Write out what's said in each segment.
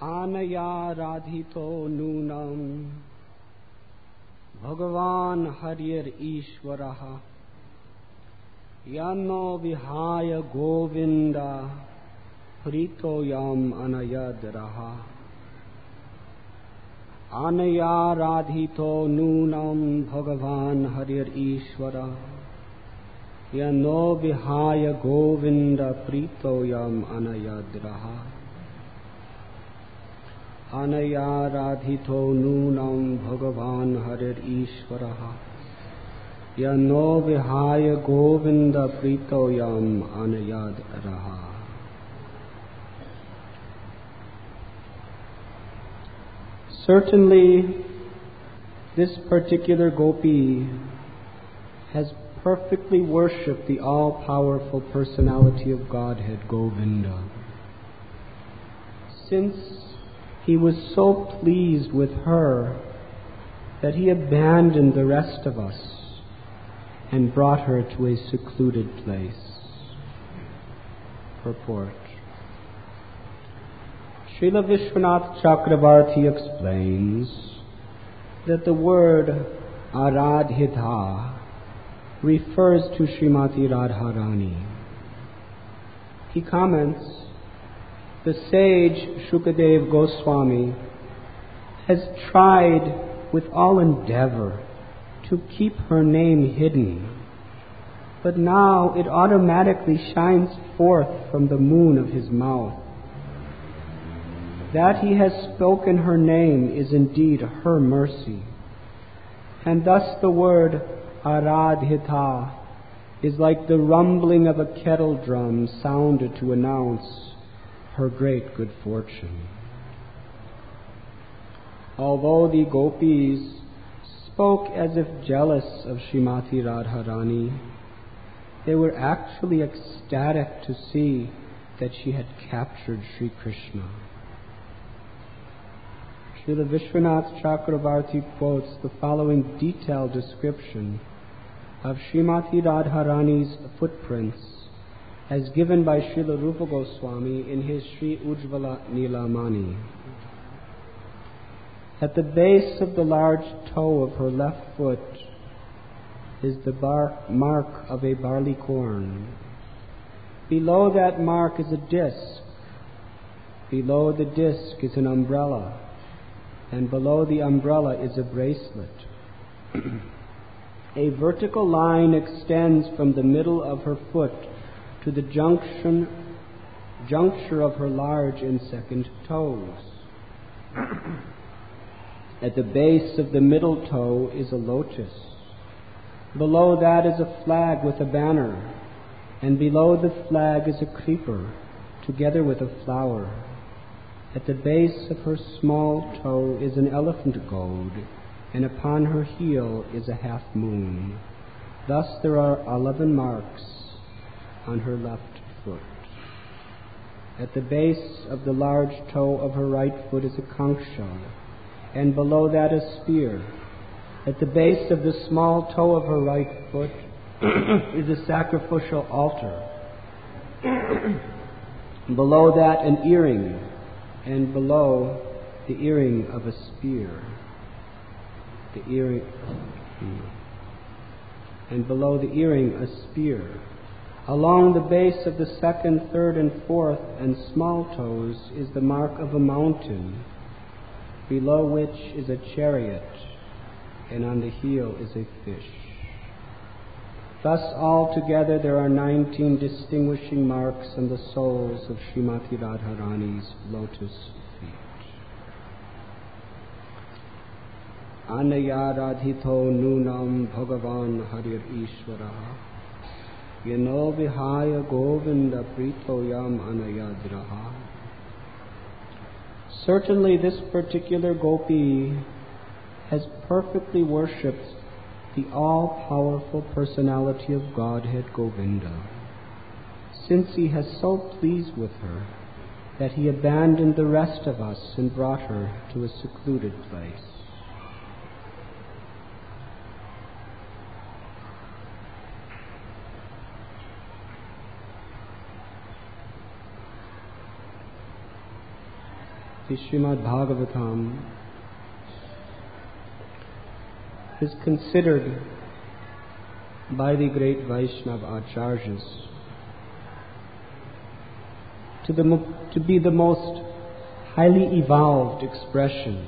आनया राधितो नूनम भगवान हरियर ईश्वरः यानो विहाय गोविंदा प्रीतो यम अनयद्रः आनया राधितो नूनम भगवान हरियर ईश्वरः यानो विहाय गोविंद प्रीतो यम अनयद्रः अनया राधितो नूनम भगवान हरिर ईश्वरः यनो विहाय गोविंद प्रीतो यम अनयद्रः. Certainly, this particular gopi has perfectly worshipped the all-powerful personality of Godhead, Govinda. Since he was so pleased with her that he abandoned the rest of us and brought her to a secluded place. Purport. Srila Vishwanath Chakravarti explains that the word Aradhita refers to Srimati Radharani. He comments, the sage Shukadev Goswami has tried with all endeavor to keep her name hidden, but now it automatically shines forth from the moon of his mouth. That he has spoken her name is indeed her mercy, and thus the word Aradhita is like the rumbling of a kettle drum sounded to announce her great good fortune. Although the gopis spoke as if jealous of Srimati Radharani, they were actually ecstatic to see that she had captured Sri Krishna. Srila Vishwanath Chakravarti quotes the following detailed description of Srimati Radharani's footprints as given by Srila Rupa Goswami in his Sri Ujjvala Nilamani. At the base of the large toe of her left foot is the mark of a barley corn. Below that mark is a disc. Below the disc is an umbrella. And below the umbrella is a bracelet. A vertical line extends from the middle of her foot to the juncture of her large and second toes. At the base of the middle toe is a lotus. Below that is a flag with a banner, and below the flag is a creeper, together with a flower. At the base of her small toe is an elephant goad, and upon her heel is a half moon. Thus there are 11 marks on her left foot. At the base of the large toe of her right foot is a conch shell, and below that a spear. At the base of the small toe of her right foot is a sacrificial altar. Below that an earring, and below the earring of a spear. And below the earring a spear. Along the base of the second, third, and fourth and small toes is the mark of a mountain, below which is a chariot, and on the heel is a fish. Thus altogether there are 19 distinguishing marks on the soles of Srimati Radharani's lotus feet. Anaya radhito nunam bhagavan harir ishvaraha yano vihaya govinda prito yam anayadraha. Certainly this particular gopi has perfectly worshipped the all-powerful personality of Godhead, Govinda, since he has so pleased with her that he abandoned the rest of us and brought her to a secluded place. the Srimad Bhagavatam is considered by the great Vaishnava Acharyas to be the most highly evolved expression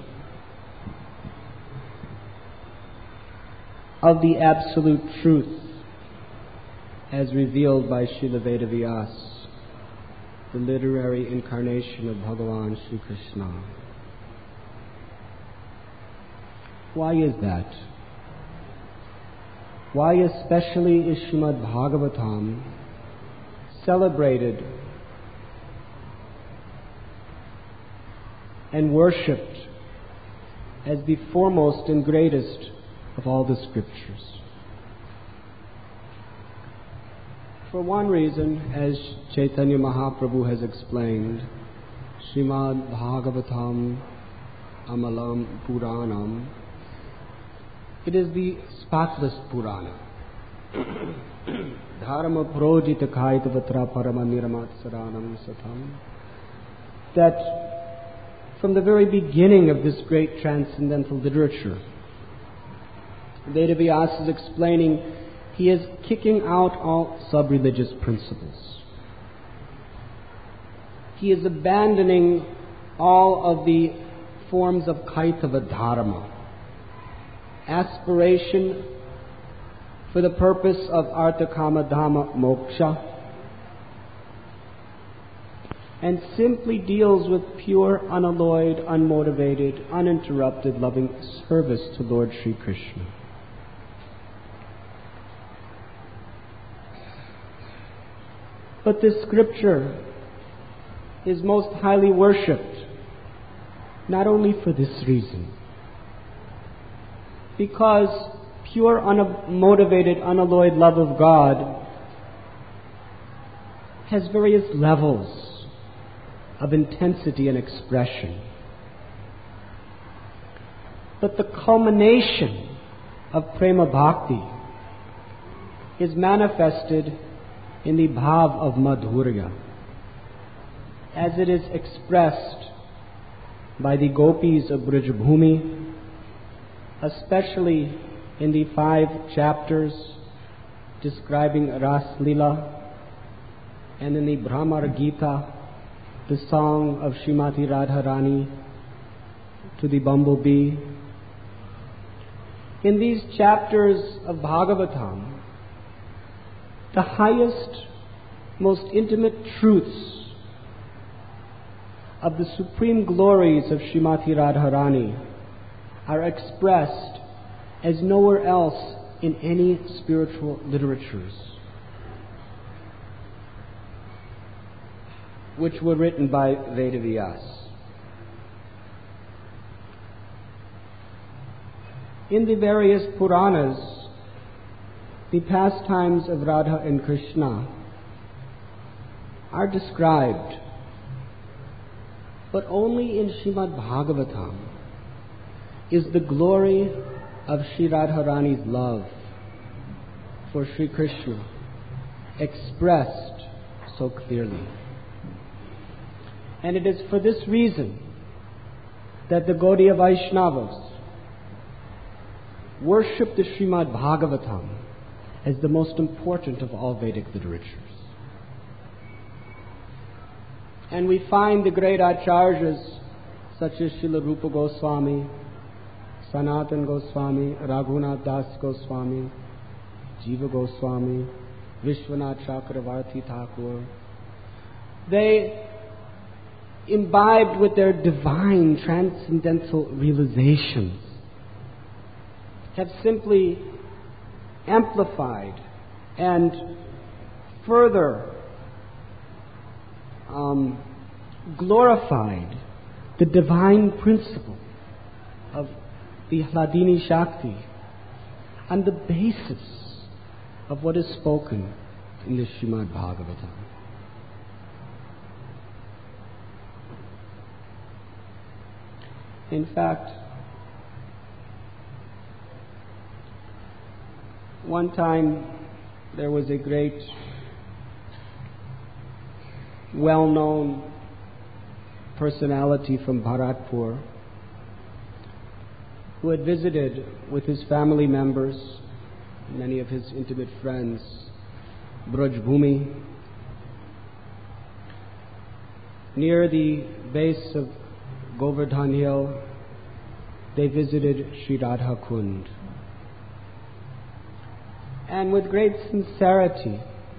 of the absolute truth as revealed by Srila Vedavyas, the literary incarnation of Bhagavan Sri Krishna. Why is that? Why especially is Srimad Bhagavatam celebrated and worshipped as the foremost and greatest of all the scriptures? For one reason, as Chaitanya Mahaprabhu has explained, Srimad Bhagavatam Amalam Puranam, it is the spotless Purana. Dharma projita kaitavatra parama niramatsaranam satam. That from the very beginning of this great transcendental literature, Vedavyas is explaining he is kicking out all sub-religious principles. He is abandoning all of the forms of kaitava dharma, aspiration for the purpose of artha kama dhamma moksha, and simply deals with pure, unalloyed, unmotivated, uninterrupted, loving service to Lord Sri Krishna. But this scripture is most highly worshipped, not only for this reason, because pure, unmotivated, unalloyed love of God has various levels of intensity and expression. But the culmination of prema bhakti is manifested in the bhav of madhurya, as it is expressed by the gopis of Brijabhumi, especially in the 5 chapters describing Ras Lila, and in the Brahmar Gita, the song of Srimati Radharani to the bumblebee. In these chapters of Bhagavatam, the highest, most intimate truths of the supreme glories of Srimati Radharani are expressed as nowhere else in any spiritual literatures which were written by Vedavyas. In the various Puranas, the pastimes of Radha and Krishna are described, but only in Srimad Bhagavatam is the glory of Sri Radharani's love for Sri Krishna expressed so clearly. And it is for this reason that the Gaudiya Vaishnavas worship the Srimad Bhagavatam as the most important of all Vedic literatures. And we find the great acharyas such as Srila Rupa Goswami, Sanatan Goswami, Raghunath Das Goswami, Jiva Goswami, Vishwanath Chakravarti Thakur. They, imbibed with their divine transcendental realizations, have simply amplified and further glorified the divine principle of the Hladini Shakti on the basis of what is spoken in the Srimad Bhagavatam. In fact, one time there was a great, well-known personality from Bharatpur who had visited with his family members, many of his intimate friends, Braj Bhumi. Near the base of Govardhan Hill, they visited Sri Radha Kund. And with great sincerity,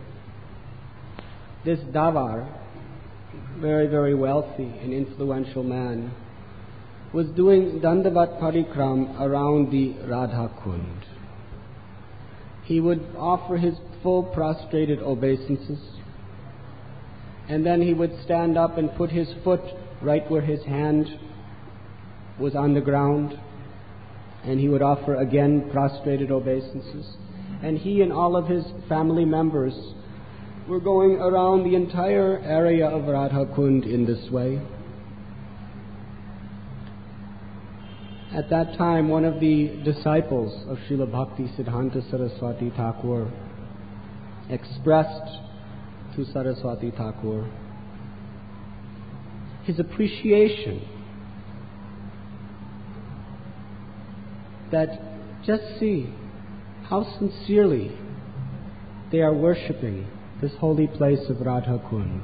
this Davar, very, very wealthy and influential man, was doing Dandavat Parikram around the Radha Kund. He would offer his full prostrated obeisances, and then he would stand up and put his foot right where his hand was on the ground, and he would offer again prostrated obeisances. And he and all of his family members were going around the entire area of Radha Kund in this way. At that time, one of the disciples of Srila Bhakti Siddhanta Saraswati Thakur expressed to Saraswati Thakur his appreciation that just see how sincerely they are worshipping this holy place of Radha Kund.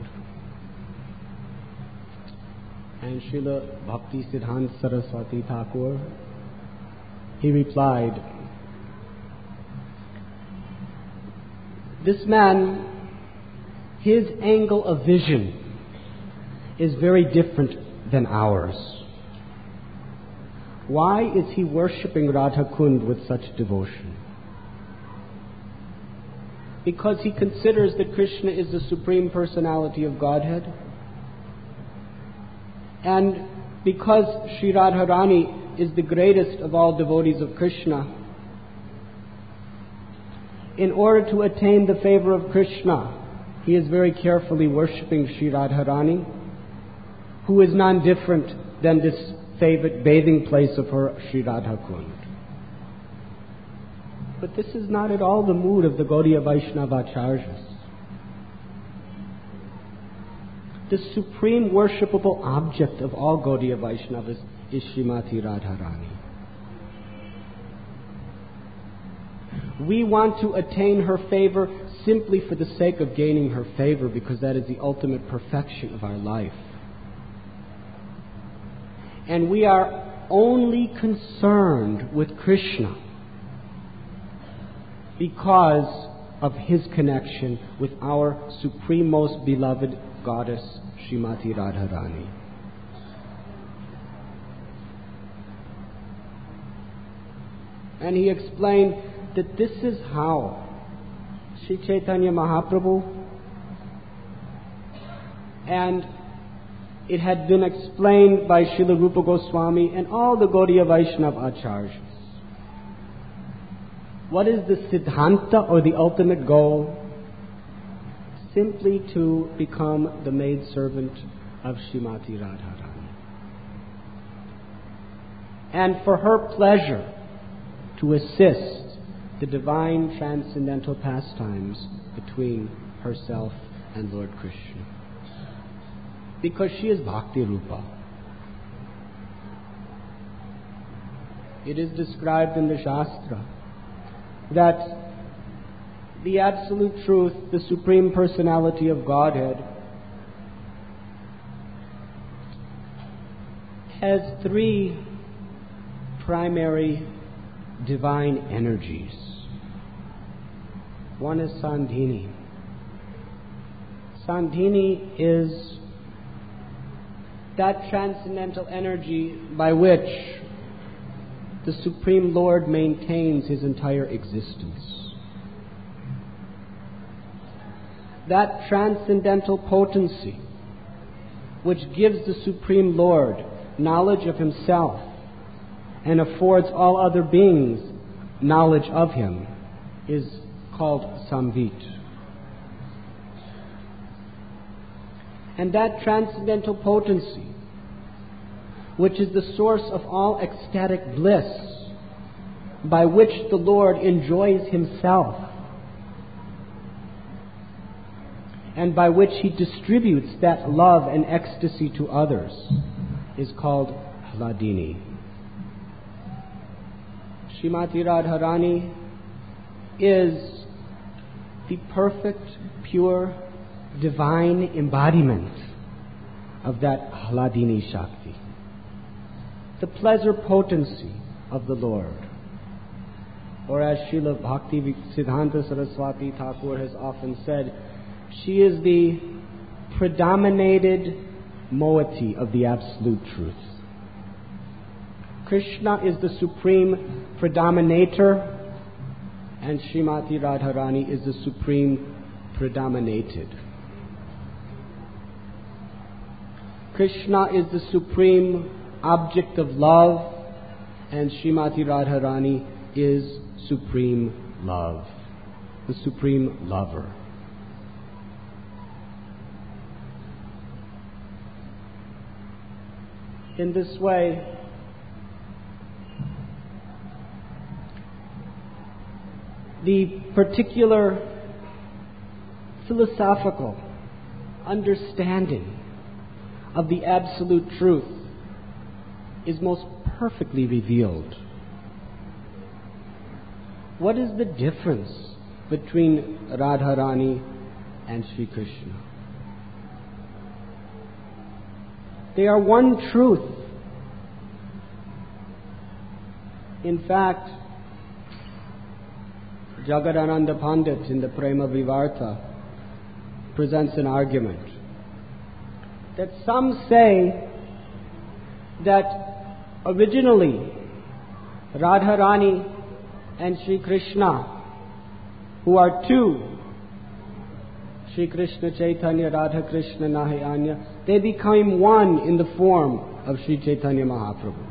And Srila Bhakti Siddhanta Saraswati Thakur, he replied, this man, his angle of vision is very different than ours. Why is he worshipping Radha Kund with such devotion? Because he considers that Krishna is the Supreme Personality of Godhead, and because Sri Radharani is the greatest of all devotees of Krishna. In order to attain the favor of Krishna, he is very carefully worshipping Sri Radharani, who is none different than this favorite bathing place of her, Sri Radha Kund. But this is not at all the mood of the Gaudiya Vaishnava Acharyas. The supreme worshipable object of all Gaudiya Vaishnavas is Srimati Radharani. We want to attain her favor simply for the sake of gaining her favor, because that is the ultimate perfection of our life. And we are only concerned with Krishna because of his connection with our supreme most beloved goddess, Srimati Radharani. And he explained that this is how Sri Chaitanya Mahaprabhu, and it had been explained by Srila Rupa Goswami and all the Gaudiya Vaishnava Acharyas. What is the Siddhanta, or the ultimate goal? Simply to become the maidservant of Srimati Radharani. And for her pleasure to assist the divine transcendental pastimes between herself and Lord Krishna. Because she is Bhakti Rupa. It is described in the Shastra that the Absolute Truth, the Supreme Personality of Godhead, has three primary divine energies. One is Sandhini. Sandhini is that transcendental energy by which the Supreme Lord maintains his entire existence. That transcendental potency which gives the Supreme Lord knowledge of himself and affords all other beings knowledge of him is called Samvit. And that transcendental potency, which is the source of all ecstatic bliss, by which the Lord enjoys himself, and by which he distributes that love and ecstasy to others is called Hladini. Srimati Radharani is the perfect, pure, divine embodiment of that Hladini Shakti, the pleasure potency of the Lord. Or as Srila Bhakti Siddhanta Saraswati Thakur has often said, she is the predominated moiety of the Absolute Truth. Krishna is the supreme predominator, and Srimati Radharani is the supreme predominated. Krishna is the supreme object of love, and Srimati Radharani is supreme love, the supreme lover. In this way, the particular philosophical understanding of the Absolute Truth is most perfectly revealed. What is the difference between Radharani and Sri Krishna? They are one truth. In fact, Jagadananda Pandit in the Prema Vivarta presents an argument that some say that originally Radharani and Sri Krishna, who are two, Sri Krishna Chaitanya, Radha Krishna Nahi Anya, they became one in the form of Sri Chaitanya Mahaprabhu.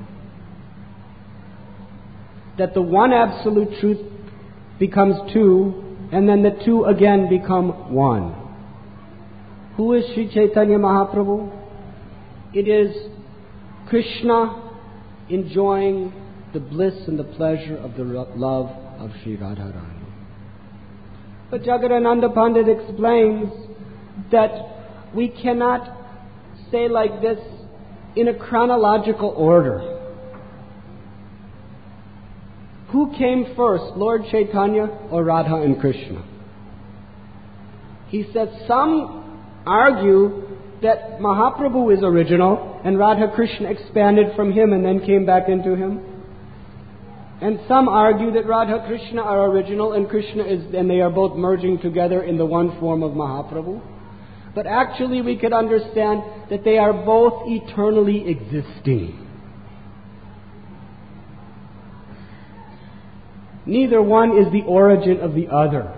That the one Absolute Truth becomes two, and then the two again become one. Who is Sri Chaitanya Mahaprabhu? It is Krishna enjoying the bliss and the pleasure of the love of Sri Radharani. But Jagadananda Pandit explains that we cannot say like this in a chronological order. Who came first, Lord Chaitanya or Radha and Krishna? He says some argue that Mahaprabhu is original and Radha Krishna expanded from him and then came back into him. And some argue that Radha Krishna are original and Krishna is, and they are both merging together in the one form of Mahaprabhu. But actually we could understand that they are both eternally existing. Neither one is the origin of the other.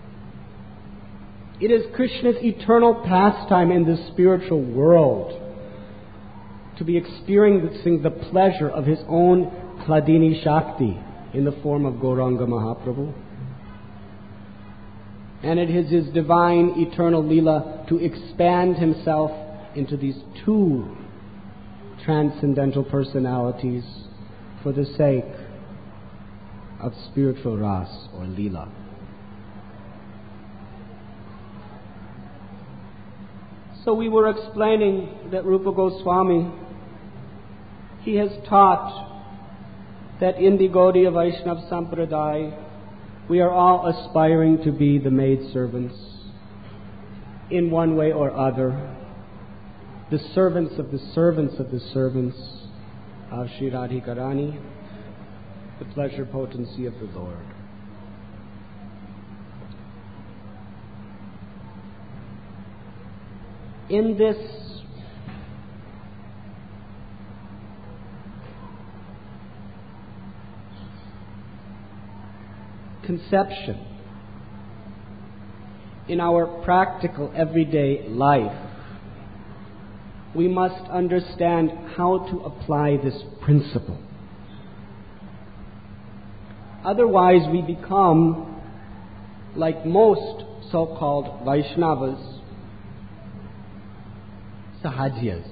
It is Krishna's eternal pastime in the spiritual world to be experiencing the pleasure of his own Hladini Shakti in the form of Gauranga Mahaprabhu. And it is his divine eternal Leela to expand himself into these two transcendental personalities for the sake of spiritual ras or Leela. So we were explaining that Rupa Goswami, he has taught that in the Gaudiya Vaishnava Sampradaya, we are all aspiring to be the maidservants in one way or other, the servants of the servants of the servants of Sri Radhikarani, the pleasure potency of the Lord. In this conception, in our practical everyday life, we must understand how to apply this principle. Otherwise, we become, like most so-called Vaishnavas, Sahajias.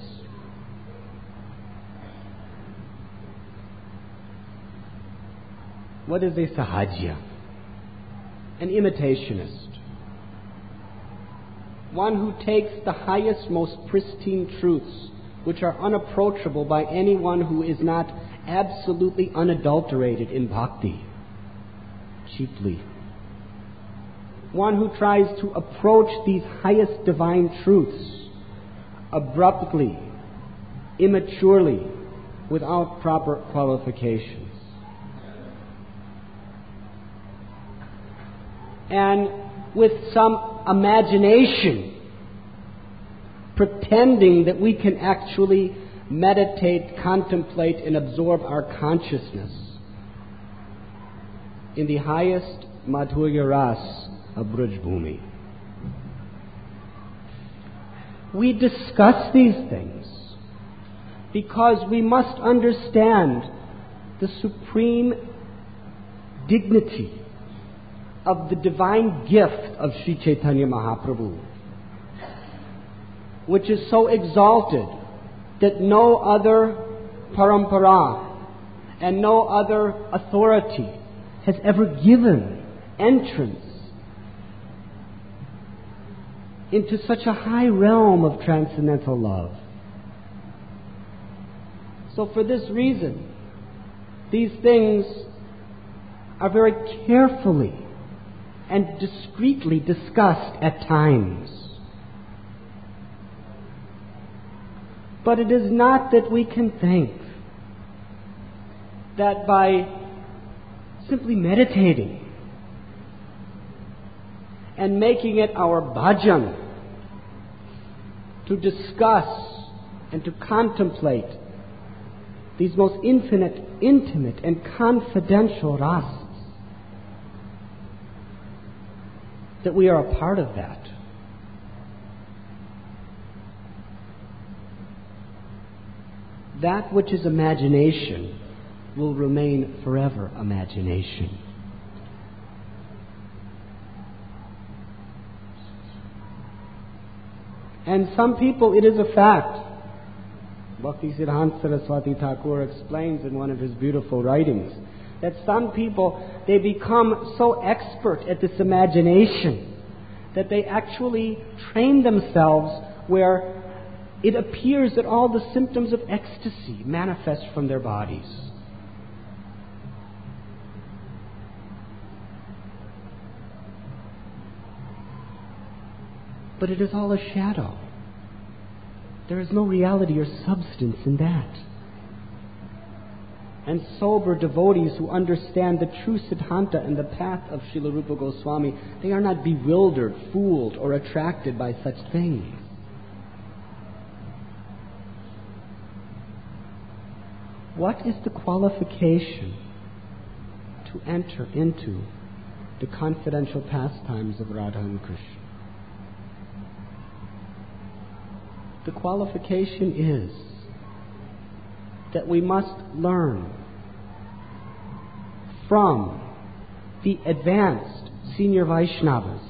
What is a Sahajya? An imitationist. one who takes the highest, most pristine truths, which are unapproachable by anyone who is not absolutely unadulterated in bhakti, cheaply. One who tries to approach these highest divine truths abruptly, immaturely, without proper qualifications. And with some imagination, pretending that we can actually meditate, contemplate, and absorb our consciousness in the highest Madhurya Ras of Braj Bhumi. We discuss these things because we must understand the supreme dignity of the divine gift of Sri Chaitanya Mahaprabhu, which is so exalted that no other parampara and no other authority has ever given entrance into such a high realm of transcendental love. So for this reason, these things are very carefully and discreetly discussed at times. But it is not that we can think that by simply meditating and making it our bhajan to discuss and to contemplate these most intimate and confidential rasas, that we are a part of that. That which is imagination will remain forever imagination. And some people, it is a fact. Bhakti Siddhanta Saraswati Thakur explains in one of his beautiful writings that some people, they become so expert at this imagination that they actually train themselves where it appears that all the symptoms of ecstasy manifest from their bodies. But it is all a shadow. There is no reality or substance in that. And sober devotees who understand the true Siddhanta and the path of Srila Rupa Goswami, they are not bewildered, fooled, or attracted by such things. What is the qualification to enter into the confidential pastimes of Radha and Krishna? The qualification is that we must learn from the advanced senior Vaishnavas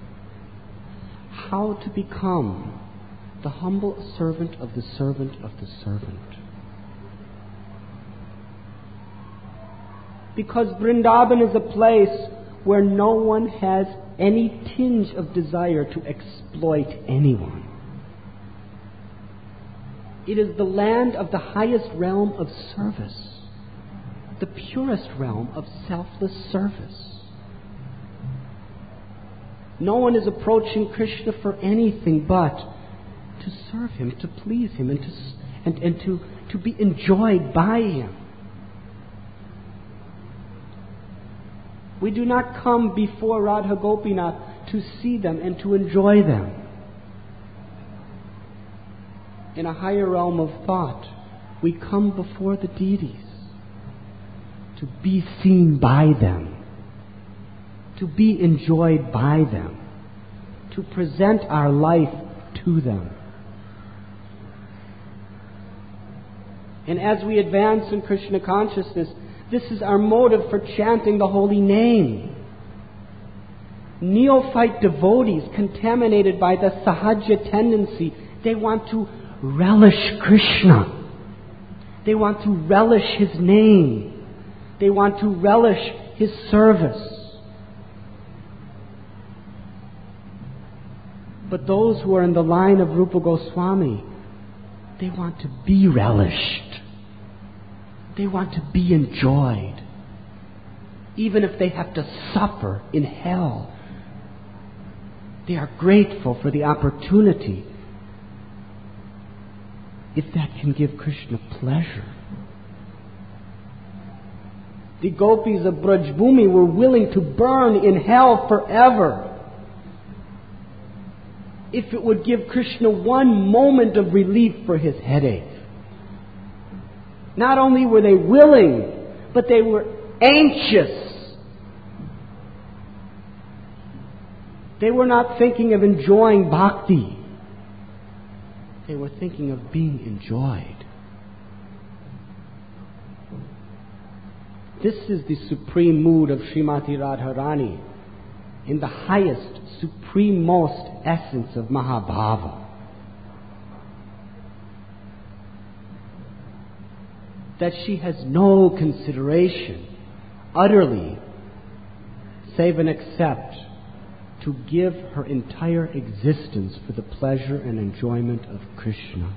how to become the humble servant of the servant of the servant. Because Vrindavan is a place where no one has any tinge of desire to exploit anyone. It is the land of the highest realm of service, the purest realm of selfless service. No one is approaching Krishna for anything but to serve Him, to please Him, and to be enjoyed by Him. We do not come before Radha Gopinath to see them and to enjoy them. In a higher realm of thought, we come before the deities to be seen by them, to be enjoyed by them, to present our life to them. And as we advance in Krishna consciousness, this is our motive for chanting the holy name. Neophyte devotees, contaminated by the sahaja tendency, they want to relish Krishna. They want to relish His name. They want to relish His service. But those who are in the line of Rupa Goswami, they want to be relished. They want to be enjoyed. Even if they have to suffer in hell, they are grateful for the opportunity if that can give Krishna pleasure. The gopis of Braj Bhumi were willing to burn in hell forever if it would give Krishna one moment of relief for his headache. Not only were they willing, but they were anxious. They were not thinking of enjoying bhakti. They were thinking of being enjoyed. This is the supreme mood of Srimati Radharani in the highest, supreme-most essence of Mahabhava. That she has no consideration, utterly, save and except to give her entire existence for the pleasure and enjoyment of Krishna.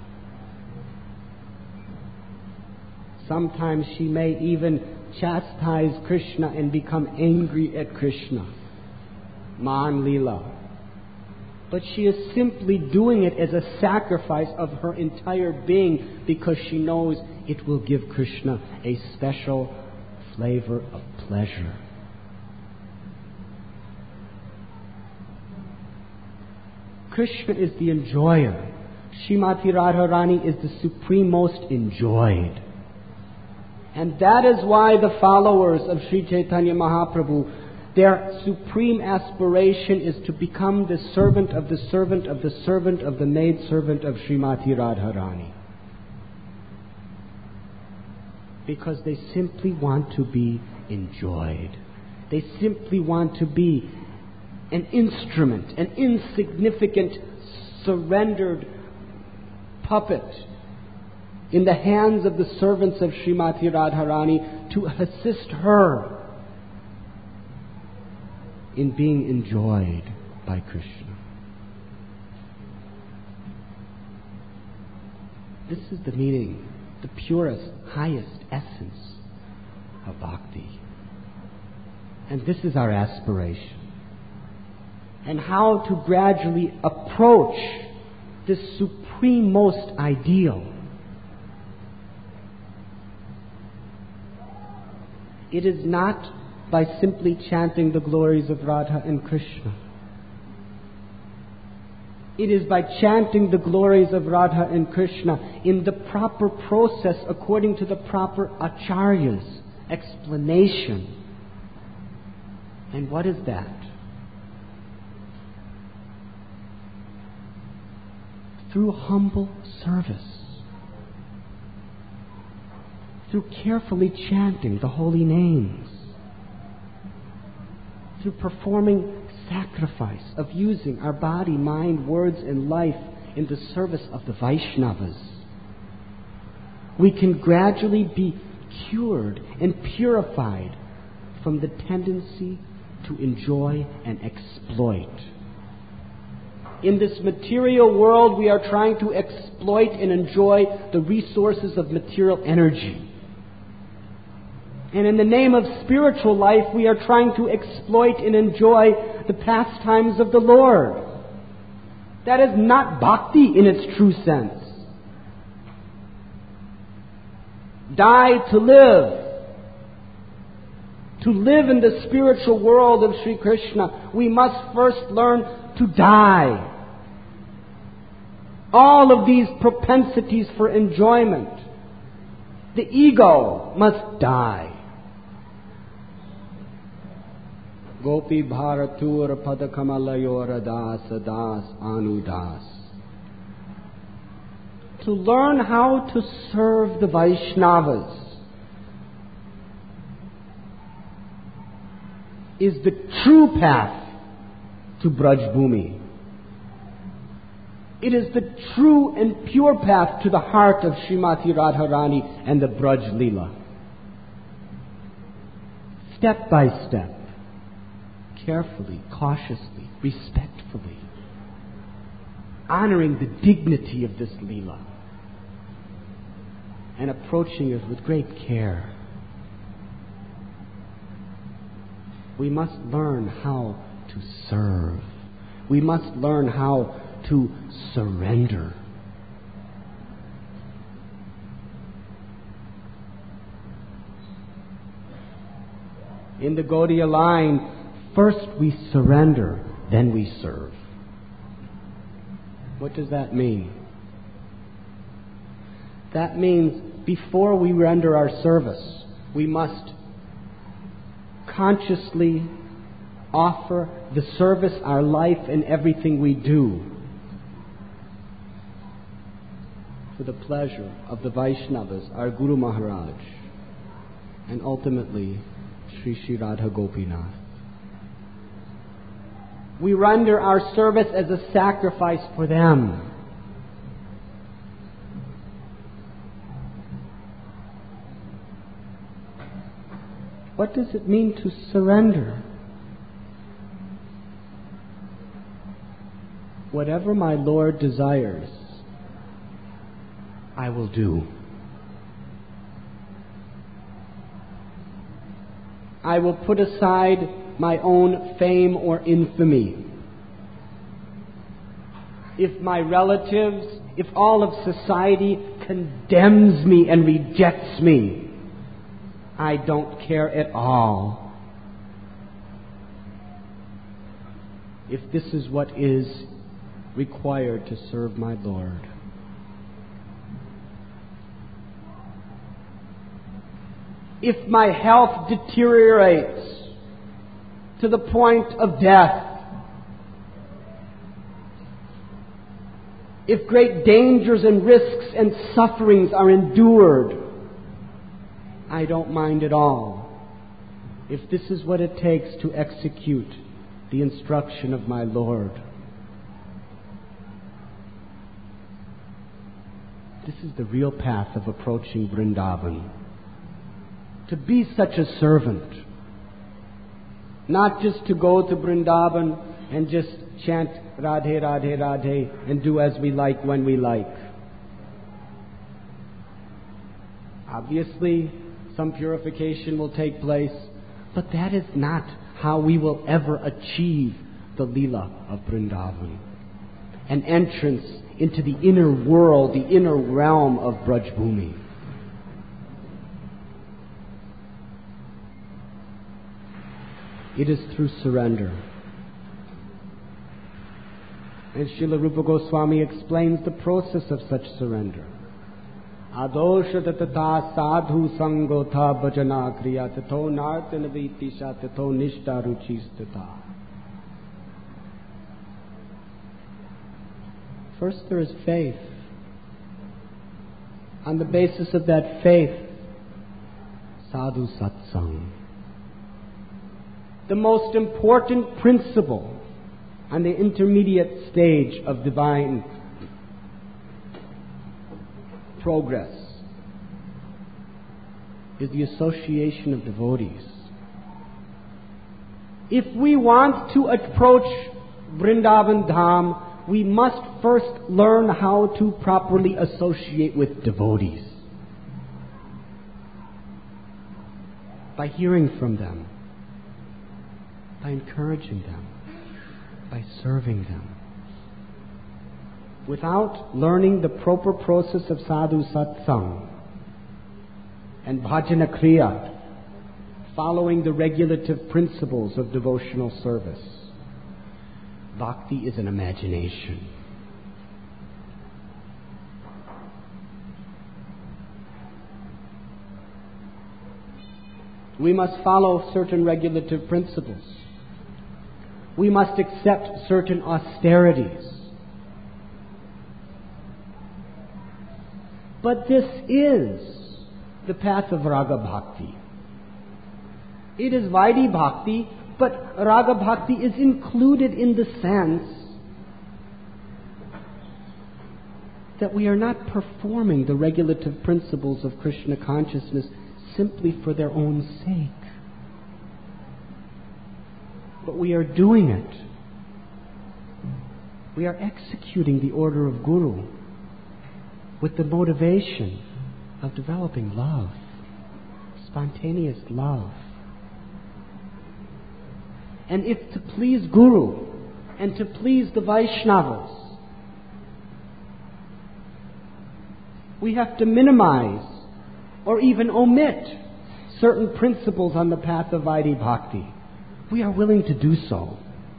Sometimes she may even chastise Krishna and become angry at Krishna. Man Leela. But she is simply doing it as a sacrifice of her entire being because she knows it will give Krishna a special flavor of pleasure. Krishna is the enjoyer. Srimati Radharani is the supreme most enjoyed. And that is why the followers of Sri Chaitanya Mahaprabhu, their supreme aspiration is to become the servant of the servant of the servant of the maidservant of Srimati Radharani. Because they simply want to be enjoyed. They simply want to be an instrument, an insignificant, surrendered puppet in the hands of the servants of Srimati Radharani to assist her in being enjoyed by Krishna. This is the meaning, the purest, highest essence of bhakti. And this is our aspiration. And how to gradually approach this supreme most ideal. It is not by simply chanting the glories of Radha and Krishna. It is by chanting the glories of Radha and Krishna in the proper process according to the proper acharya's explanation. And what is that? Through humble service. Through carefully chanting the holy names. Through performing sacrifice of using our body, mind, words, and life in the service of the Vaishnavas. We can gradually be cured and purified from the tendency to enjoy and exploit. In this material world, we are trying to exploit and enjoy the resources of material energy. And in the name of spiritual life, we are trying to exploit and enjoy the pastimes of the Lord. That is not bhakti in its true sense. Die to live. To live in the spiritual world of Sri Krishna, we must first learn to die. All of these propensities for enjoyment, the ego must die. Gopi Bharatur Padakamalayora Das Das Anudas. To learn how to serve the Vaishnavas is the true path to Braj Bhumi. It is the true and pure path to the heart of Srimati Radharani and the Braj Leela. Step by step, carefully, cautiously, respectfully, honoring the dignity of this Leela and approaching it with great care. We must learn how to serve. We must learn how to surrender. In the Gaudiya line, first we surrender, then we serve. What does that mean? That means before we render our service, we must consciously offer the service, our life, and everything we do for the pleasure of the Vaishnavas, our Guru Maharaj, and ultimately Sri Sri Radha Gopinath. We render our service as a sacrifice for them. What does it mean to surrender? Whatever my Lord desires, I will do. I will put aside my own fame or infamy. If my relatives, if all of society condemns me and rejects me, I don't care at all. If this is what is required to serve my Lord. If my health deteriorates to the point of death, if great dangers and risks and sufferings are endured, I don't mind at all. If this is what it takes to execute the instruction of my Lord. This is the real path of approaching Vrindavan. To be such a servant. Not just to go to Vrindavan and just chant Radhe, Radhe, Radhe and do as we like when we like. Obviously, some purification will take place, but that is not how we will ever achieve the Leela of Vrindavan. An entrance into the inner world, the inner realm of Braj Bhumi. It is through surrender. And Srila Rupa Goswami explains the process of such surrender. Adosha tatata sadhu sangotha bhajana kriya tato nartana vitisha tato nishta ruchistata. First there is faith. On the basis of that faith, sadhu satsang. The most important principle on the intermediate stage of divine progress is the association of devotees. If we want to approach Vrindavan Dham, we must first learn how to properly associate with devotees. By hearing from them, by encouraging them, by serving them. Without learning the proper process of sadhu satsang and bhajana kriya, following the regulative principles of devotional service, bhakti is an imagination. We must follow certain regulative principles. We must accept certain austerities. But this is the path of Raga Bhakti. It is Vaidhi Bhakti, but Raga Bhakti is included in the sense that we are not performing the regulative principles of Krishna consciousness simply for their own sake. But we are doing it We are executing the order of Guru with the motivation of developing love, spontaneous love. And if to please Guru and to please the Vaishnavas, we have to minimize or even omit certain principles on the path of Vaidhi Bhakti, we are willing to do so.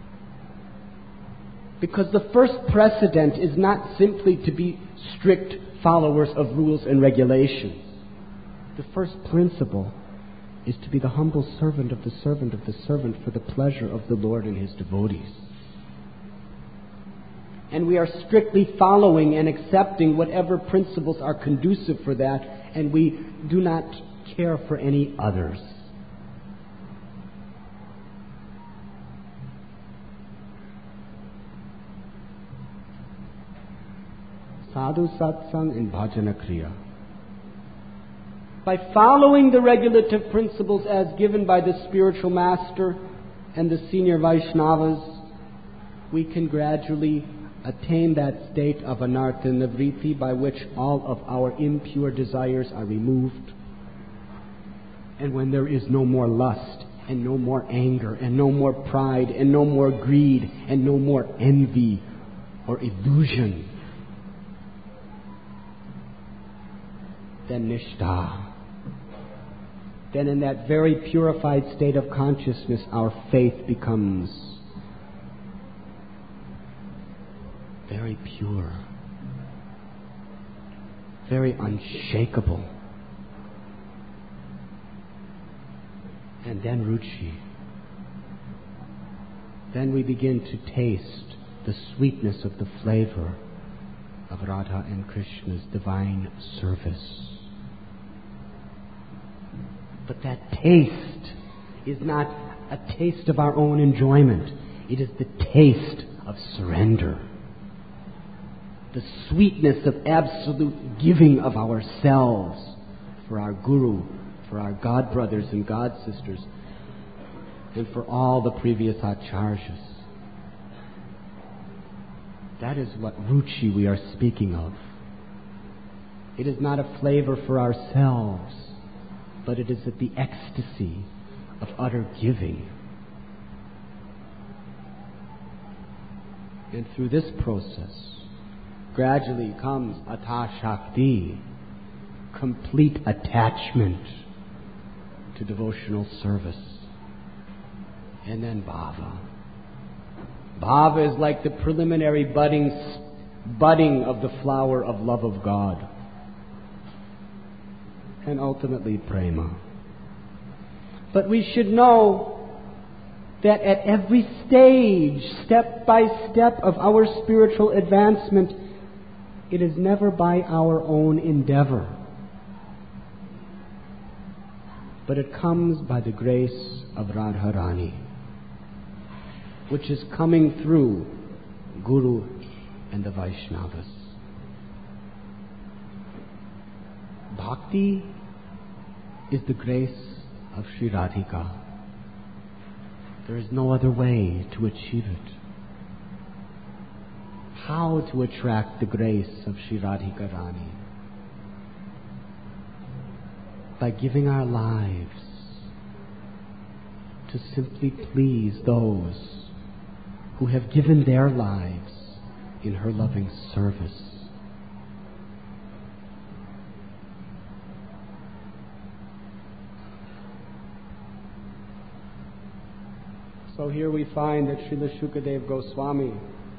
Because the first precedent is not simply to be strict followers of rules and regulations. The first principle is to be the humble servant of the servant of the servant for the pleasure of the Lord and His devotees. And we are strictly following and accepting whatever principles are conducive for that, and we do not care for any others. Sadhu satsang and bhajana kriya. By following the regulative principles as given by the spiritual master and the senior Vaishnavas, we can gradually attain that state of anartha nivriti by which all of our impure desires are removed. And when there is no more lust, and no more anger, and no more pride, and no more greed, and no more envy or illusion, then nishtha. Then in that very purified state of consciousness, our faith becomes very pure, very unshakable. And then ruchi. Then we begin to taste the sweetness of the flavor of Radha and Krishna's divine service. But that taste is not a taste of our own enjoyment. It is the taste of surrender. The sweetness of absolute giving of ourselves for our Guru, for our God brothers and God sisters, and for all the previous acharyas. That is what ruchi we are speaking of. It is not a flavor for ourselves, but it is at the ecstasy of utter giving. And through this process, gradually comes Atha Shakti, complete attachment to devotional service. And then bhava. Bhava is like the preliminary budding of the flower of love of God. And ultimately prema. But we should know that at every stage, step by step of our spiritual advancement, it is never by our own endeavor, but it comes by the grace of Radharani, which is coming through Guru and the Vaishnavas. Bhakti is the grace of Sri Radhika. There is no other way to achieve it. How to attract the grace of Sri Radhika Rani? By giving our lives to simply please those who have given their lives in her loving service. So here we find that Srila Shukadev Goswami,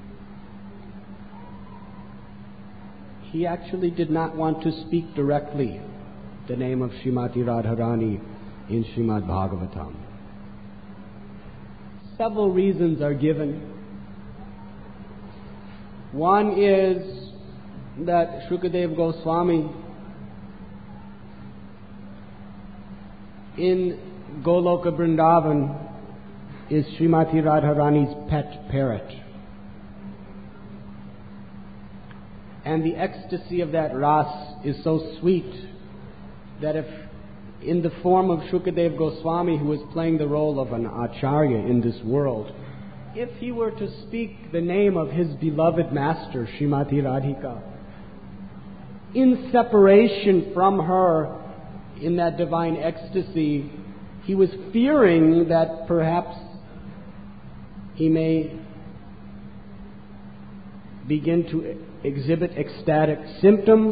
he actually did not want to speak directly the name of Srimati Radharani in Srimad Bhagavatam. Several reasons are given. One is that Shukadev Goswami in Goloka Vrindavan is Srimati Radharani's pet parrot. And the ecstasy of that ras is so sweet that if in the form of Shukadev Goswami, who is playing the role of an acharya in this world, if he were to speak the name of his beloved master, Srimati Radhika, in separation from her in that divine ecstasy, he was fearing that perhaps he may begin to exhibit ecstatic symptoms,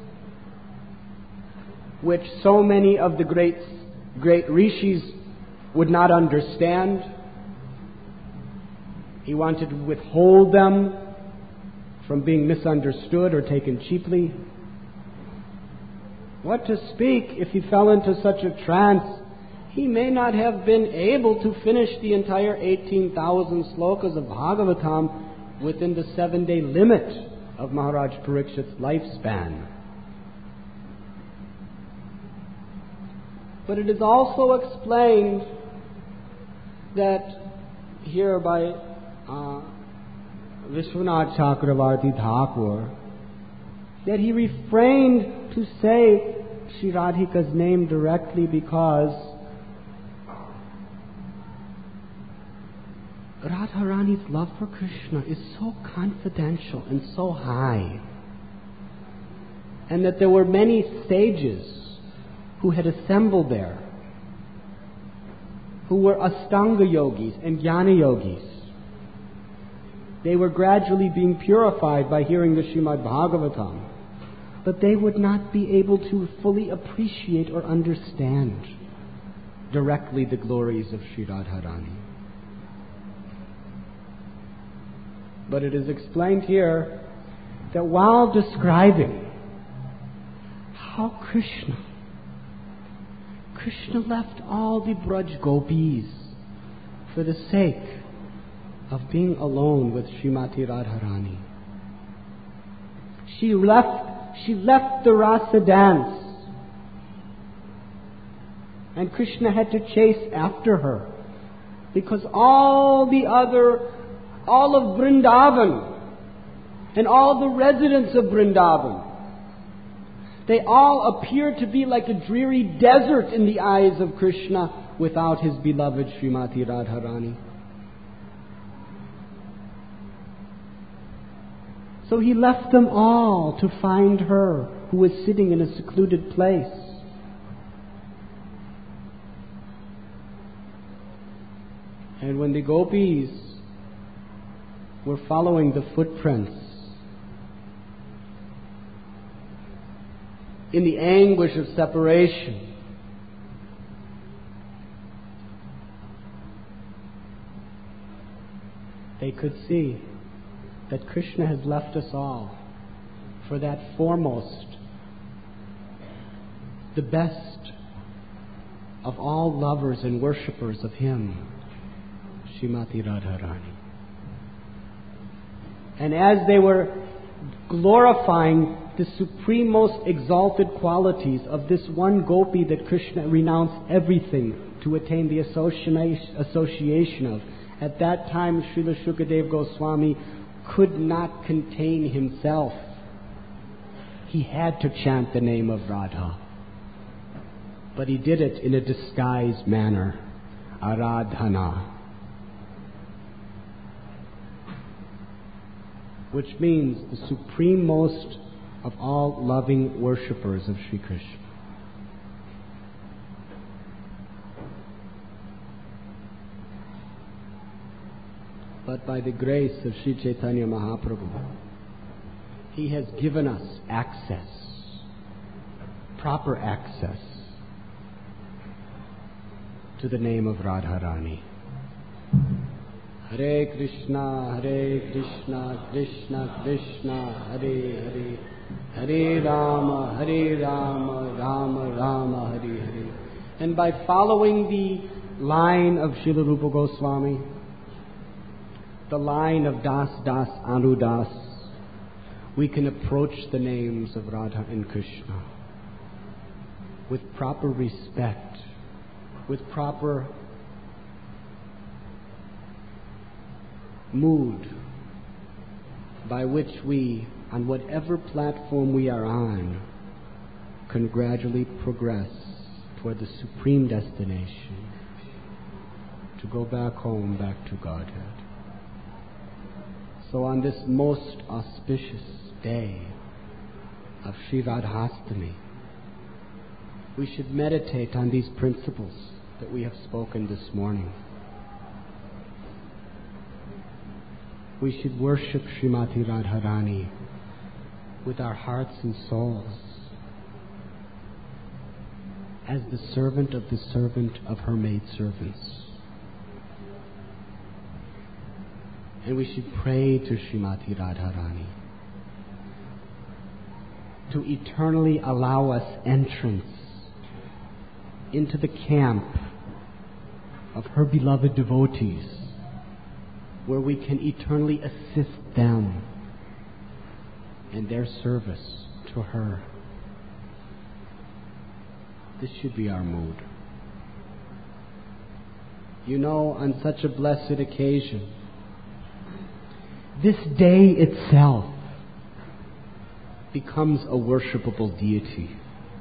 which so many of the great rishis would not understand. He wanted to withhold them from being misunderstood or taken cheaply. What to speak if he fell into such a trance? He may not have been able to finish the entire 18,000 slokas of Bhagavatam within the 7-day limit of Maharaj Parikshit's lifespan. But it is also explained that here by Vishwanath Chakravarti Thakur, that he refrained to say Shri Radhika's name directly because Radharani's love for Krishna is so confidential and so high, and that there were many sages who had assembled there, who were Astanga yogis and Jnana yogis. They were gradually being purified by hearing the Srimad Bhagavatam, but they would not be able to fully appreciate or understand directly the glories of Sri Radharani. But it is explained here that while describing how Krishna left all the Braj Gopis for the sake of being alone with Srimati Radharani. She left the Rasa dance, and Krishna had to chase after her, because all of Vrindavan and all the residents of Vrindavan, they all appear to be like a dreary desert in the eyes of Krishna without his beloved Srimati Radharani. So he left them all to find her, who was sitting in a secluded place. And when the gopis were following the footprints, in the anguish of separation, they could see that Krishna has left us all for that foremost, the best of all lovers and worshippers of Him, Srimati Radharani. And as they were glorifying the supreme, most exalted qualities of this one gopi that Krishna renounced everything to attain the association of, at that time Srila Shukadev Goswami could not contain himself. He had to chant the name of Radha. But he did it in a disguised manner. Aradhana. Which means the supreme most of all loving worshippers of Sri Krishna. But by the grace of Sri Chaitanya Mahaprabhu, He has given us access, proper access to the name of Radharani. Hare Krishna, Krishna Krishna, Hare Hare, Hare Rama, Rama Rama, Hare Hare. And by following the line of Srila Rupa Goswami, the line of Das Das Anudas, we can approach the names of Radha and Krishna with proper respect, with proper mood, by which we, on whatever platform we are on, can gradually progress toward the supreme destination, to go back home, back to Godhead. So on this most auspicious day of Sri Radhastami, we should meditate on these principles that we have spoken this morning. We should worship Srimati Radharani with our hearts and souls as the servant of her maidservants. And we should pray to Srimati Radharani to eternally allow us entrance into the camp of her beloved devotees, where we can eternally assist them in their service to her. This should be our mood. You know, on such a blessed occasion, this day itself becomes a worshipable deity.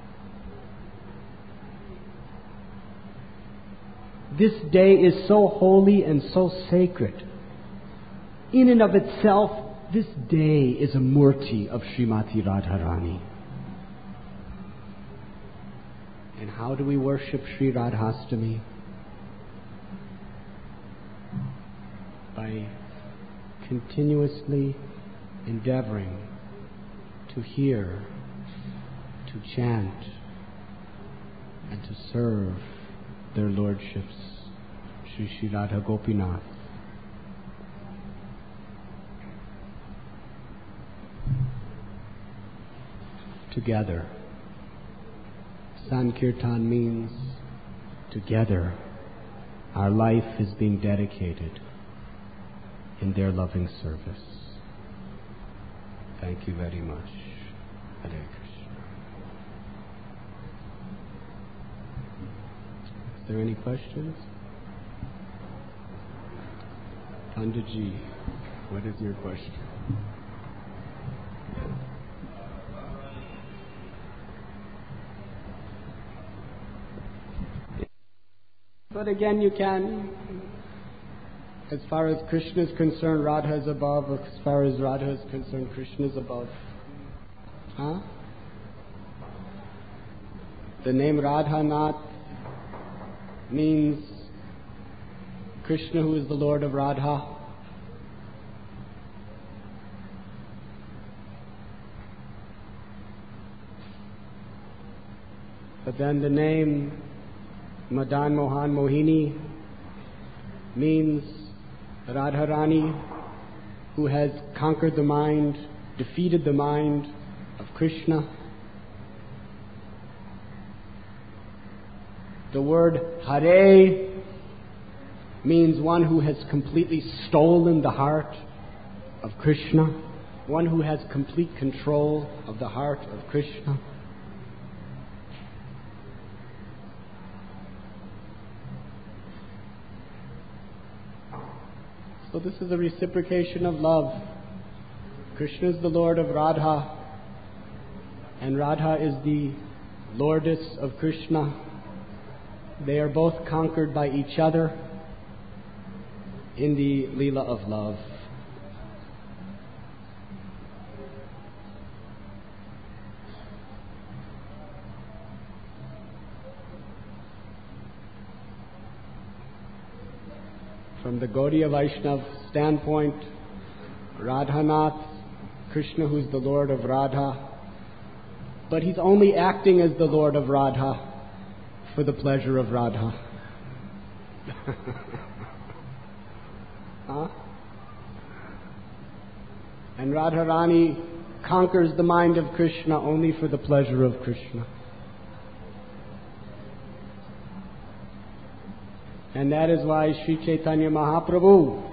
This day is so holy and so sacred. In and of itself, this day is a murti of Srimati Radharani. And how do we worship Sri Radhastami? By continuously endeavoring to hear, to chant, and to serve their lordships, Sri Sri Radha Gopinath. Together. Sankirtan means together. Our life is being dedicated in their loving service. Thank you very much. Hare Krishna. Is there any questions? Panditji, what is your question? But again, you can, as far as Krishna is concerned, Radha is above. As far as Radha is concerned, Krishna is above. Huh? The name Radhanath means Krishna, who is the Lord of Radha. But then the name Madan Mohan Mohini means Radharani, who has conquered the mind, defeated the mind of Krishna. The word Hare means one who has completely stolen the heart of Krishna, one who has complete control of the heart of Krishna. So this is a reciprocation of love. Krishna is the Lord of Radha, and Radha is the Lordess of Krishna. They are both conquered by each other in the Leela of love. From the Gaudiya Vaishnava standpoint, Radhanath, Krishna, who's the Lord of Radha, but he's only acting as the Lord of Radha for the pleasure of Radha. Huh? And Radharani conquers the mind of Krishna only for the pleasure of Krishna. And that is why Sri Chaitanya Mahaprabhu,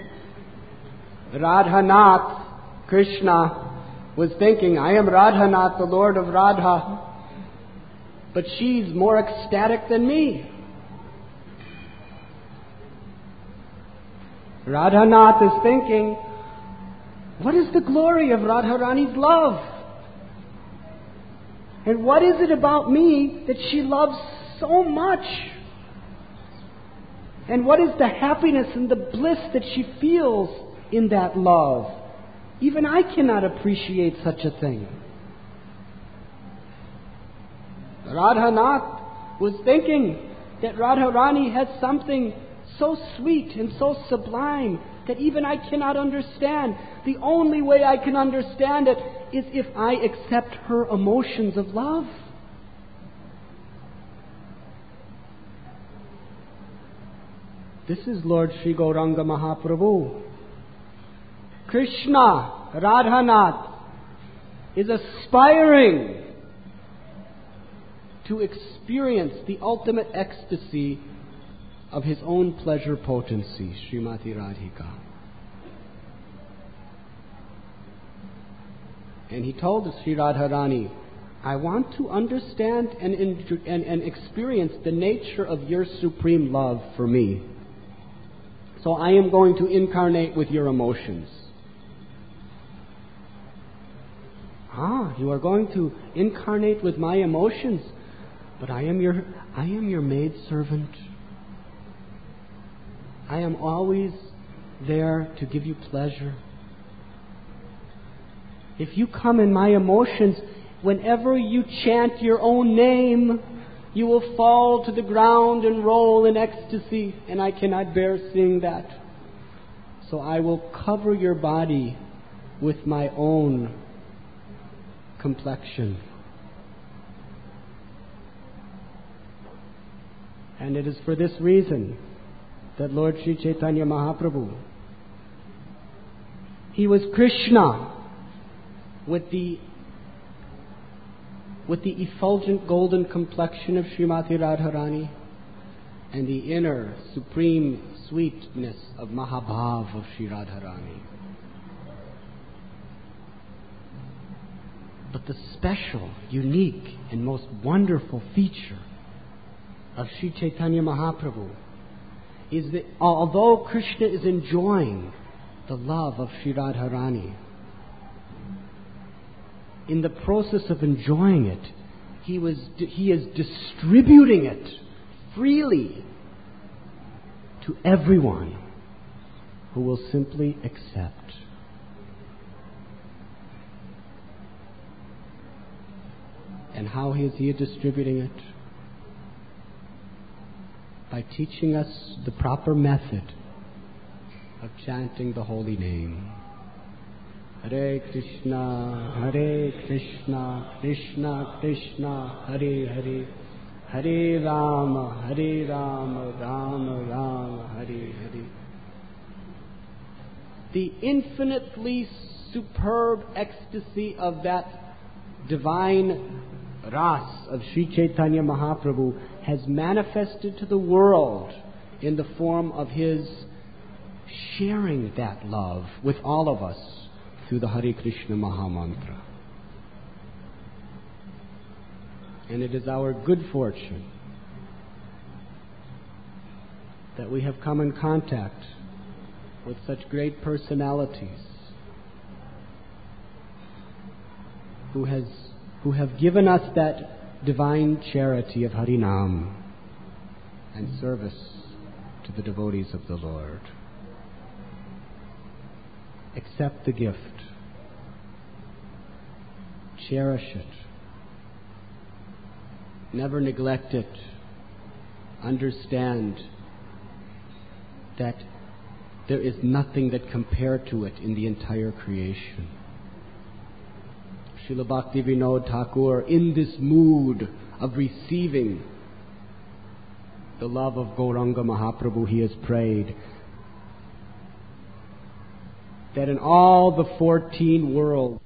Radhanath, Krishna, was thinking, I am Radhanath, the Lord of Radha, but she's more ecstatic than me. Radhanath is thinking, what is the glory of Radharani's love? And what is it about me that she loves so much? And what is the happiness and the bliss that she feels in that love? Even I cannot appreciate such a thing. Radhanath was thinking that Radharani has something so sweet and so sublime that even I cannot understand. The only way I can understand it is if I accept her emotions of love. This is Lord Sri Gauranga Mahaprabhu. Krishna, Radhanath, is aspiring to experience the ultimate ecstasy of his own pleasure potency, Srimati Radhika. And he told Sri Radharani, I want to understand and experience the nature of your supreme love for me. So I am going to incarnate with your emotions. You are going to incarnate with my emotions, but I am your maidservant. I am always there to give you pleasure. If you come in my emotions, whenever you chant your own name, you will fall to the ground and roll in ecstasy, and I cannot bear seeing that. So I will cover your body with my own complexion. And it is for this reason that Lord Sri Chaitanya Mahaprabhu, he was Krishna with the effulgent golden complexion of Srimati Radharani and the inner supreme sweetness of Mahabhav of Sri Radharani. But the special, unique, and most wonderful feature of Sri Chaitanya Mahaprabhu is that although Krishna is enjoying the love of Sri Radharani, in the process of enjoying it, he is distributing it freely to everyone who will simply accept. And how is he distributing it? By teaching us the proper method of chanting the holy name. Hare Krishna, Krishna Krishna, Hare Hare, Hare Rama, Rama Rama, Hare Hare. The infinitely superb ecstasy of that divine ras of Sri Chaitanya Mahaprabhu has manifested to the world in the form of his sharing that love with all of us through the Hare Krishna Mahamantra. And it is our good fortune that we have come in contact with such great personalities who have given us that divine charity of Harinam and service to the devotees of the Lord. Accept the gift. Cherish it. Never neglect it. Understand that there is nothing that compared to it in the entire creation. Srila Bhakti Vinod Thakur, in this mood of receiving the love of Gauranga Mahaprabhu, he has prayed that in all the 14 worlds,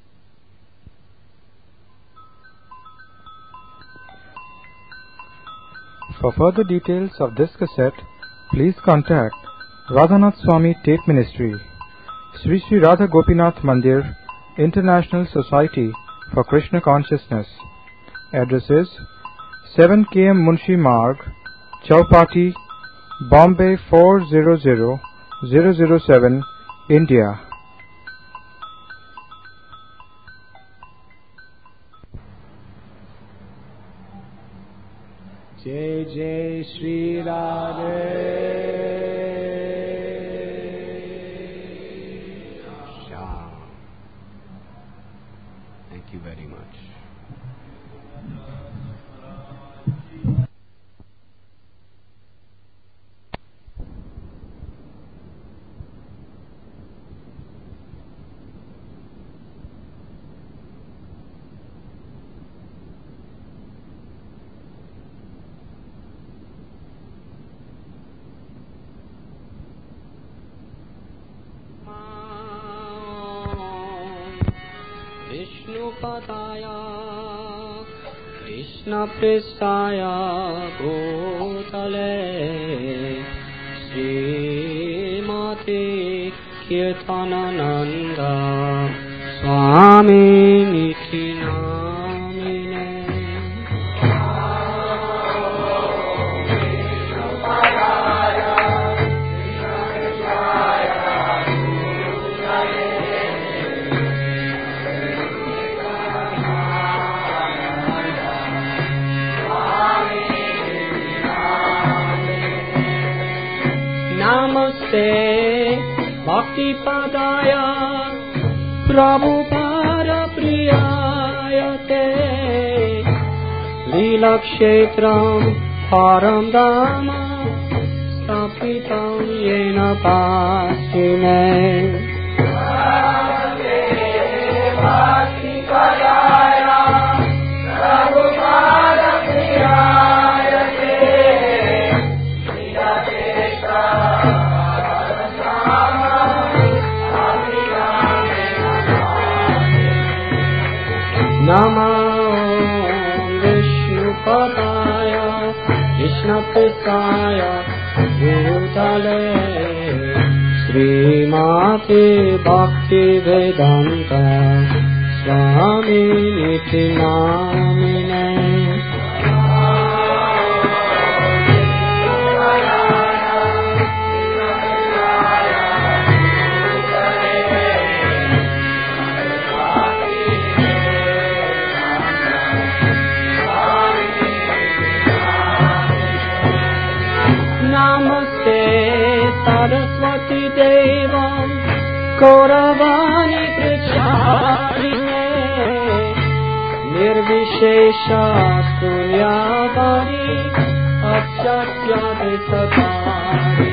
for further details of this cassette, please contact Radhanath Swami Tape Ministry, Sri Sri Radha Gopinath Mandir, International Society for Krishna Consciousness. Address is 7 km Munshi Marg, Chowpatty, Bombay 400007, India. Jai Jai Shri Radhe Shyam. Thank you very much. Pradaya Krishna Prestaya Bhutale Srimati Kirtanananda Swami Niti Namine Namaste Bhakti Padaya Prabhupada Priyayate Leela Kshetram Param Dhamma Stapitam Yena Pasine Namaste Bhakti Padaya Prabhupada Priyayate Leela Kshetram Namo Vishnu Padaya Krishna Prestaya Bhutale Srimati Bhakti Vedanta Swami Niti Namine Namaste Saraswati Devam Kauravani Pracharine Nirvishesha Sunyavari Acchatyate Satarine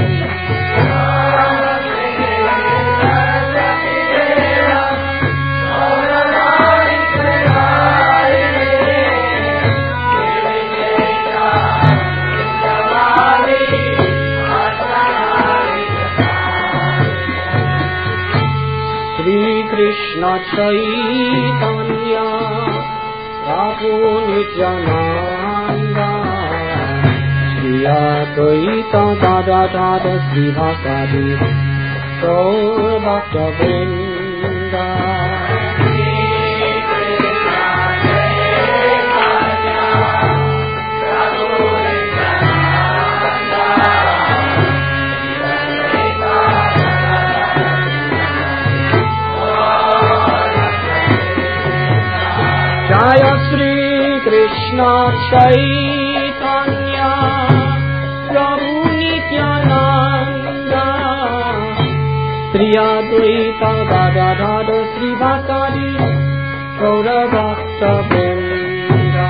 Shri Krishna Chaitanya Prabhu Nityananda Shri Advaita Gadadhara Srivasadi Gaur Bhakta Vrinda Jaya Shri Krishna Chaitanya Prabhu Nityananda Shri Advaita Gadadhara Srivasadi Gaur Bhakta Vrinda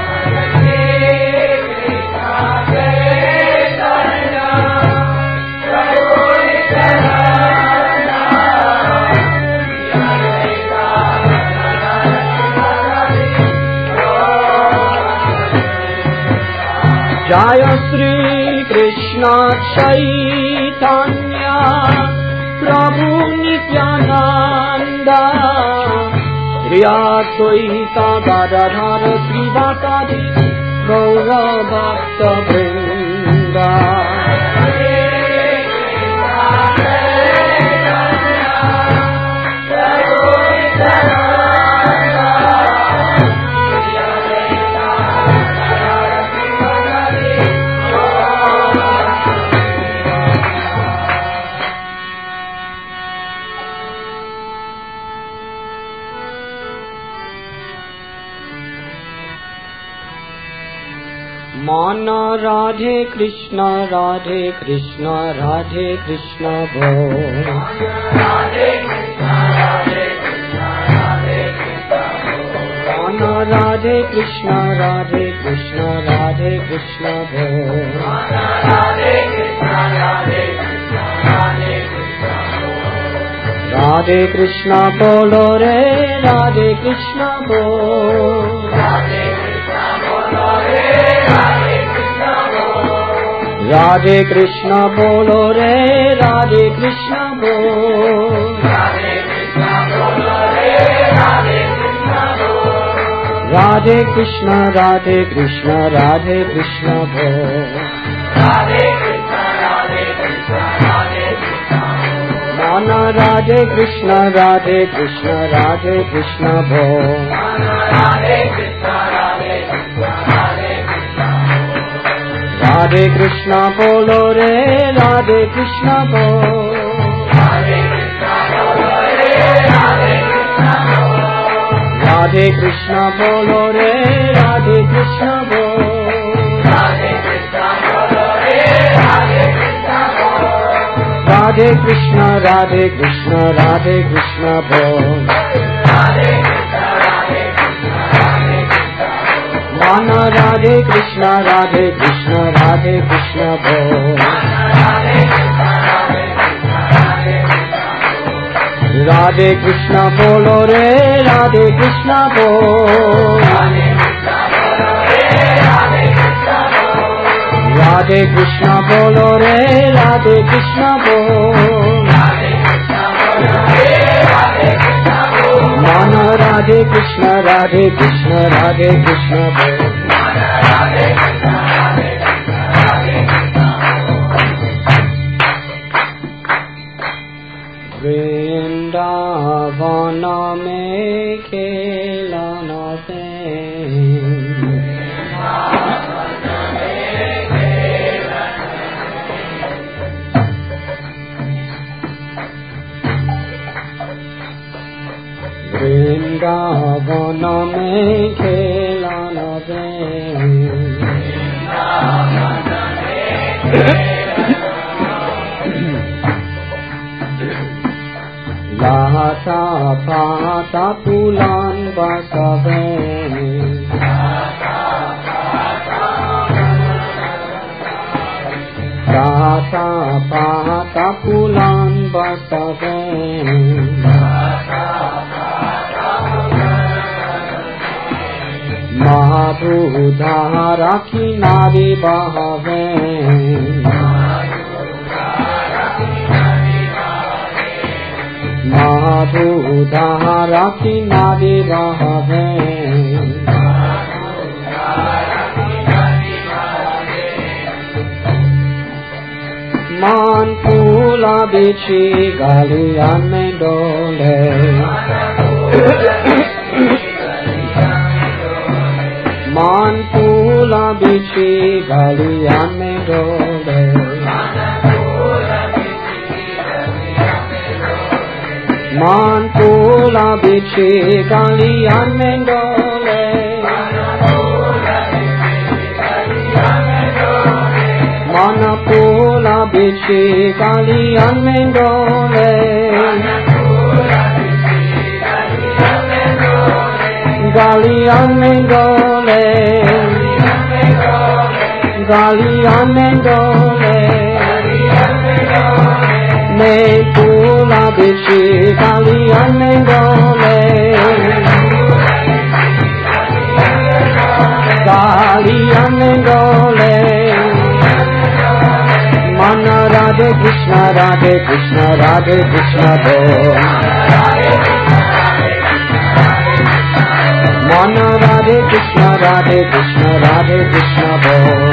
Jaya Shri Krishna Chaitanya Prabhu Nityananda Shri Advaita Gadadhara Srivasadi Gaur Bhakta Vrinda Mana Radhe Krishna Radhe Krishna Radhe Krishna Bol Radhe Krishna Radhe Krishna Radhe Krishna Radhe Krishna Radhe Krishna Radhe Krishna बोल। राधे कृष्णा राधे कृष्णा राधे कृष्णा बोल। राधे कृष्णा बोलो रे राधे कृष्णा बोल। राधे कृष्णा बोलो रे राधे कृष्णा बोल। राधे कृष्णा बोलो रे राधे कृष्णा बोल। राधे कृष्णा बोलो रे राधे कृष्णा बोल। राधे कृष्णा राधे कृष्णा राधे कृष्णा बोल। राधे कृष्णा राधे कृष्णा राधे कृष्णा बोल। माना राधे कृष्णा राधे कृष्णा राधे कृष्णा बोल। राधे कृष्णा राधे कृष्णा राधे कृष्णा बोल। राधे कृष्णा बोलो रे राधे कृष्णा बोल। राधे कृष्णा बोलो रे राधे कृष्णा बोल। राधे कृष्णा बोलो रे राधे कृष्णा बोल। राधे कृष्णा बोलो रे राधे कृष्णा बोल। राधे कृष्णा राधे कृष्णा राधे कृष्णा बोल। राधे कृष्णा राधे कृष्णा राधे कृष्णा बोल। माना राधे कृष्णा राधे कृष्णा राधे कृष्णा बोल। राधे कृष्णा राधे कृष्णा राधे कृष्णा बोल। राधे कृष्णा बोलो रे राधे कृष्णा बोल। राधे कृष्णा बोलो रे राधे कृष्णा बोल। राधे कृष्णा बोलो रे राधे कृष्णा बोल। राधे कृष्णा बोलो रे राधे कृष्णा बोल। माना राधे कृष्णा राधे कृष्णा राधे कृष्णा बोल। माना राधे कृष्णा राधे कृष्णा राधे कृष्णा बोल। वृंदावन में खेलना वृंदावन में खेलना लाता पाता पुलान बसवे। लाता पाता पुलान बसवे। महाभूधारा किनारे बहवे। महाभूधारा किनारे बहवे। मान फूला बिछी गलिया में डोले। मान फूला बिछी गलिया में डोले। मान फूला बिछी गलिया में डोले। मान फूला बिछी गलिया में डोले। गलिया में डोले। गलिया में डोले। मैं फूला बिछी गलिया में डोले। गलिया में डोले। मन राधे कृष्णा राधे कृष्णा राधे कृष्णा बोल। मन राधे कृष्णा राधे कृष्णा राधे कृष्णा बोल।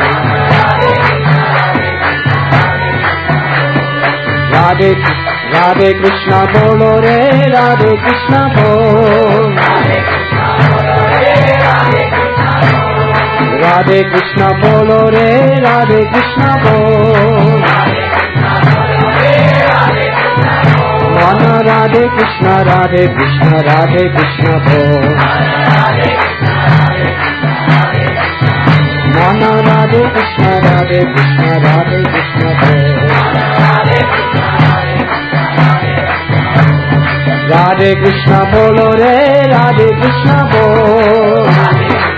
राधे राधे कृष्णा बोलो रे राधे कृष्णा बोल। राधे कृष्णा बोलो रे राधे कृष्णा बोल। मन राधे कृष्णा राधे कृष्णा राधे कृष्णा बोल। मन राधे कृष्णा राधे कृष्णा राधे कृष्णा बोल। राधे कृष्णा बोलो रे राधे कृष्णा बोल।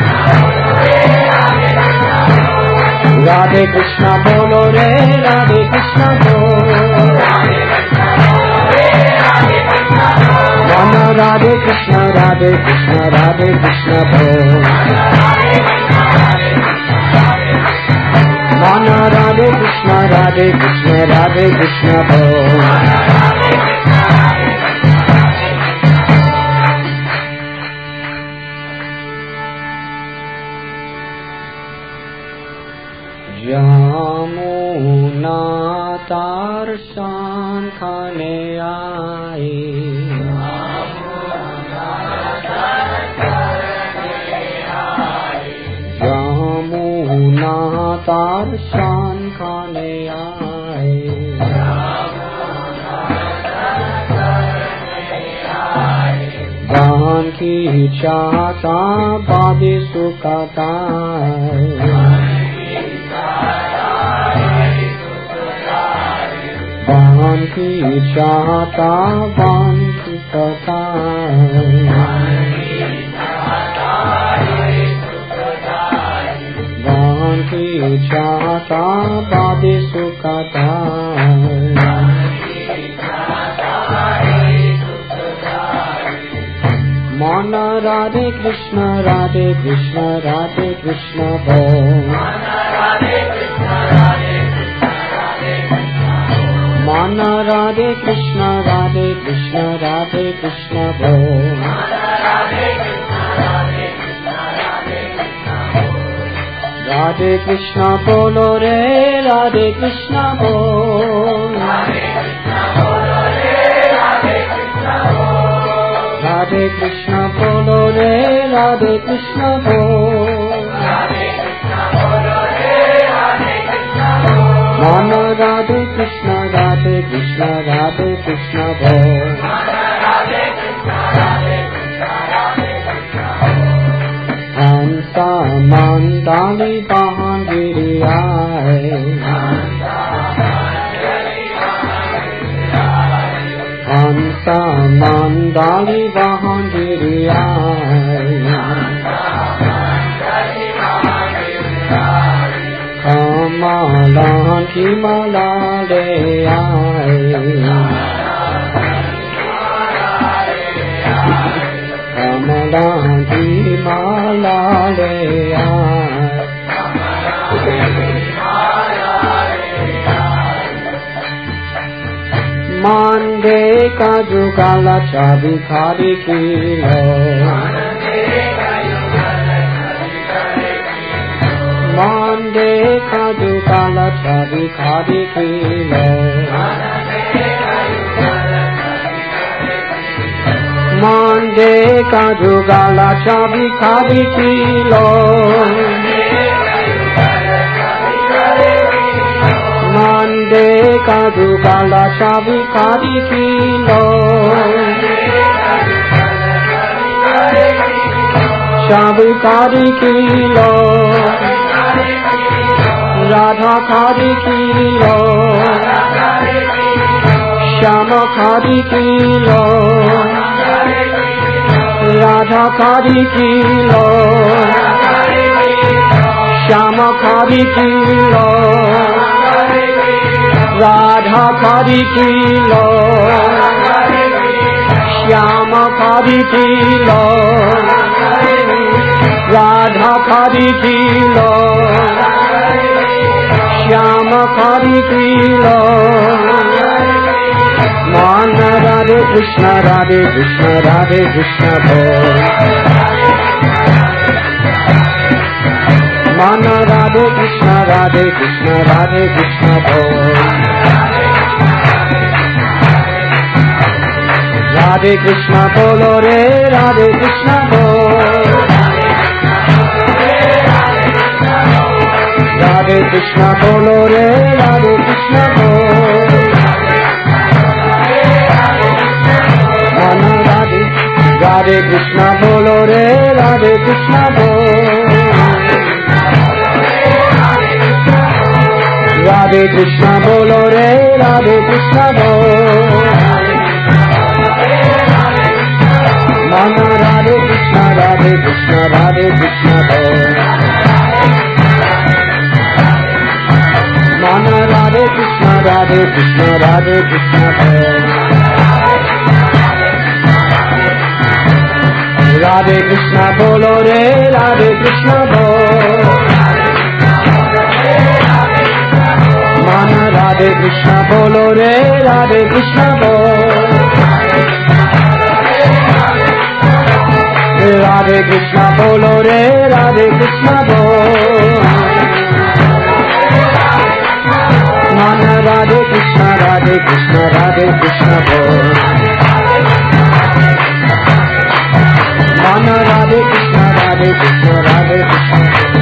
राधे कृष्णा बोलो रे राधे कृष्णा बोलो माना राधे कृष्णा राधे कृष्णा राधे कृष्णा बोलो माना राधे कृष्णा राधे कृष्णा राधे कृष्णा बोलो यमुना तार शान खाने आए यमुना तार शान खाने आए गान की चाहता बाबी सुखाता वान की चाहता वान की कथा वान की चाहता बाबे सुखता माना राधे कृष्ण राधे कृष्ण राधे कृष्ण बोल माना राधे कृष्ण राधे कृष्ण राधे कृष्ण बोल राधे कृष्ण बोलो रे राधे कृष्ण बोल राधे कृष्ण बोलो रे राधे कृष्ण बोल माना राधे कृष्ण राधे कृष्ण राधे कृष्ण बोल हंसा मंदाली बांधरी आए हंसा मंदाली बांधरी आए कमला की माला ले आए कमला की माला ले आए मांडे का जुगाला चाबी खारी की लो मांडे का जुगाला चाबी खारी की लो मांडे का जुगाला चाबी खारी की लो मांडे का जुगाला चाबी खारी की लो चाबी खारी की लो राधा खारी की लो श्याम खारी की लो राधा खारी की लो श्याम खारी की लो राधा खारी की लो श्याम खारी की लो राधा खारी की लो श्याम खारी की लो मान राधे कृष्ण राधे कृष्ण राधे कृष्ण बोल मान राधे कृष्ण राधे कृष्ण राधे कृष्ण बोल राधे कृष्ण बोलो रे राधे कृष्ण बोल राधे कृष्ण बोलो रे राधे कृष्ण बोल माना राधे राधे कृष्ण बोलो रे राधे कृष्ण बोल राधे कृष्ण बोलो रे राधे कृष्ण बोल माना राधे कृष्ण राधे कृष्ण बोल कृष्ण राधे कृष्ण बोल। राधे कृष्ण बोलो रे राधे कृष्ण बोल। माना राधे कृष्ण बोलो रे राधे कृष्ण बोल। राधे कृष्ण बोलो रे राधे कृष्ण बोल। माना राधे कृष्ण राधे कृष्ण बोल। माना राधे कृष्ण राधे कृष्ण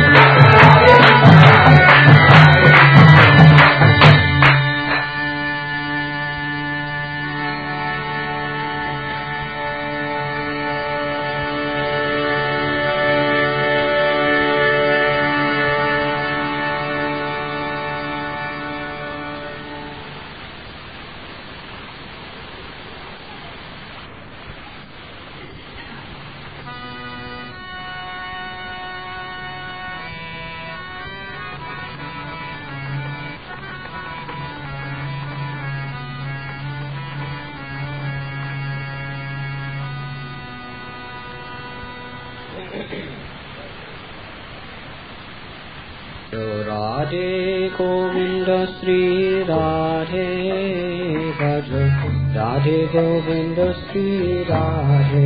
राधे गोविंद श्री राधे भज। राधे गोविंद श्री राधे।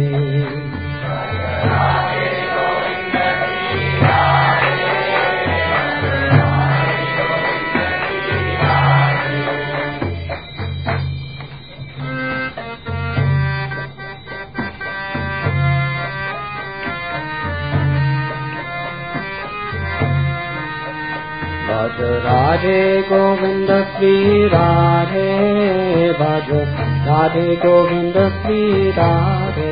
भज राधे गोविंद श्री राधे भज। राधे गोविंद श्री राधे।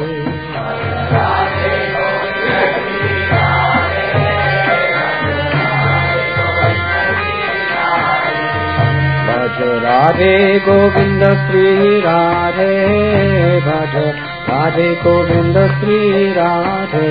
भज राधे गोविंद श्री राधे भज। राधे गोविंद श्री राधे।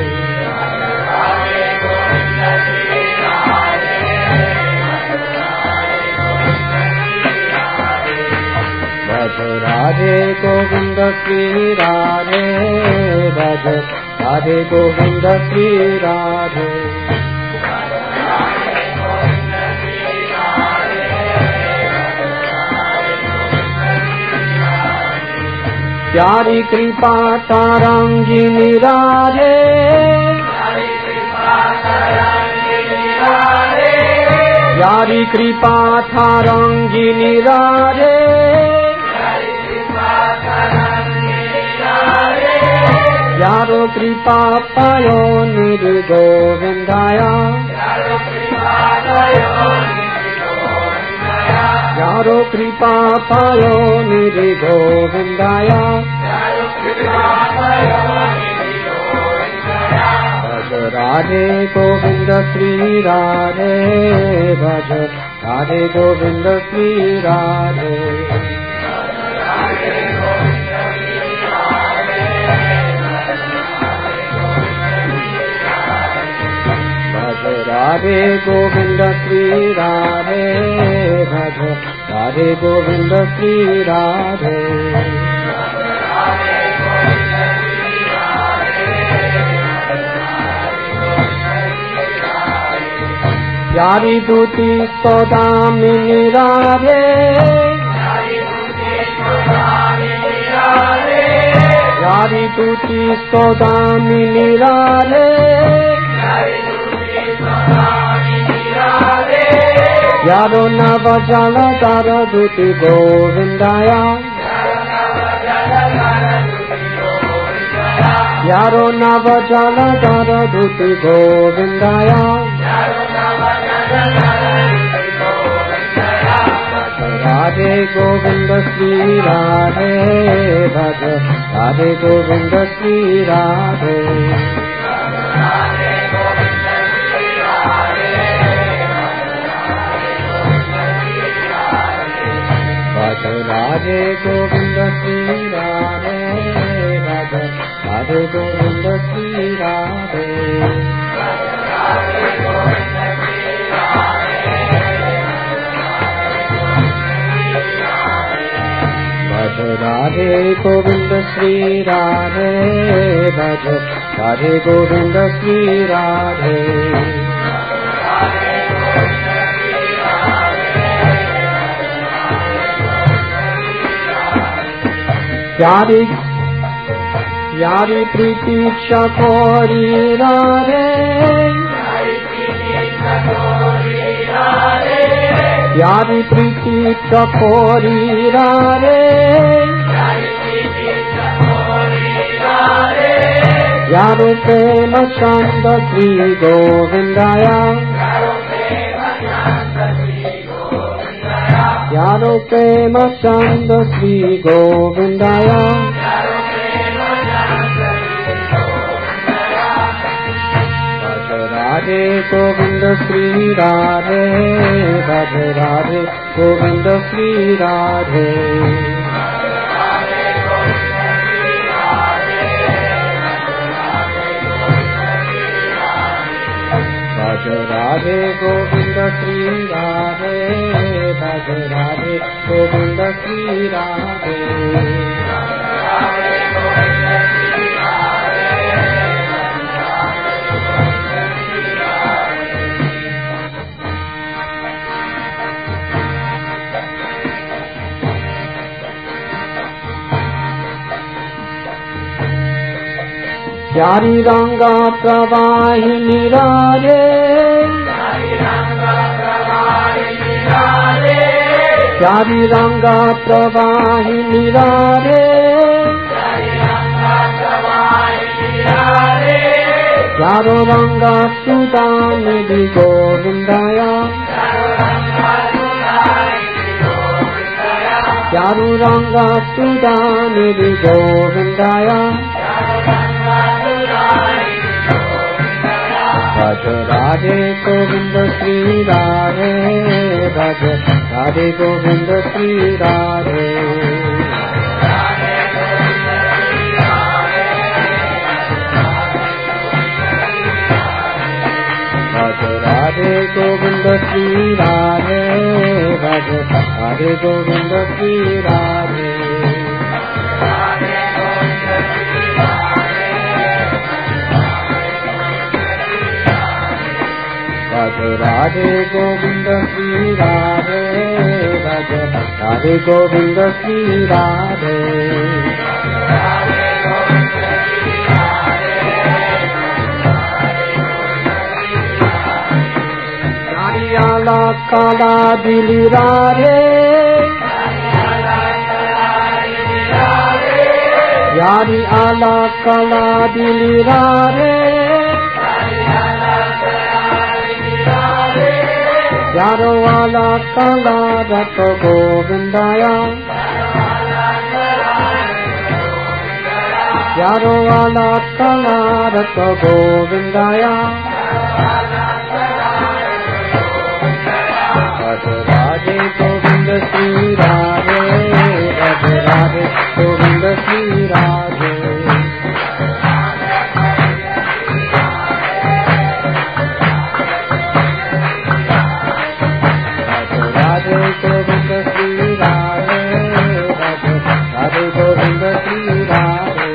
भज राधे गोविंद श्री राधे भज। राधे गोविंद श्री राधे। प्यारी कृपा तारंगिनी राधे। प्यारी कृपा तारंगिनी राधे। यारो कृपा पायो निधि गोविंदाया। यारो कृपा पायो निधि गोविंदाया। भज राधे गोविंद श्री राधे भज। राधे गोविंद श्री राधे। राधे गोविंद श्री राधे भज। राधे गोविंद श्री राधे। प्यारी दूती सौदामिनी राधे। प्यारी दूती सौदामिनी राधे। यारो नव जल कर दूती गोविंदाया। यारो नव जल कर दूती गोविंदाया। राधे गोविंद श्री राधे भज। राधे गोविंद श्री राधे। भज राधे गोविंद श्री राधे भज। राधे गोविंद श्री राधे। राधे गोविंद श्री राधे भज राधे गोविंद श्री राधे यारी प्रतीक्षा कोरी राधे यारी प्रतीक्षा कोरी राधे यारो प्रेम छंद श्री गोविंदाया यारो प्रेम छंद श्री गोविंदाया राधे गोविंद श्री राधे भज राधे गोविंद श्री राधे भज राधे गोविंद श्री राधे भज राधे गोविंद श्री राधे यारी रंगा प्रवाहिनी राधे यारी रंगा प्रवाहिनी राधे यारो रंगा सुदानिधि गोविंदाया यारो रंगा सुदानिधि गोविंदाया भज राधे गोविंद श्री राधे भज राधे गोविंद श्री राधे भज राधे गोविंद श्री राधे भज राधे गोविंद श्री राधे भज राधे गोविंद श्री राधे भज राधे गोविंद श्री राधे यारी आला काला दिली राधे यारी आला काला दिली राधे यारो वाला काला रत गोविंदाया यारो वाला काला रत गोविंदाया भज राधे गोविंद श्री राधे भज राधे गोविंद श्री राधे गोविंद श्री राधे भज राधे गोविंद श्री राधे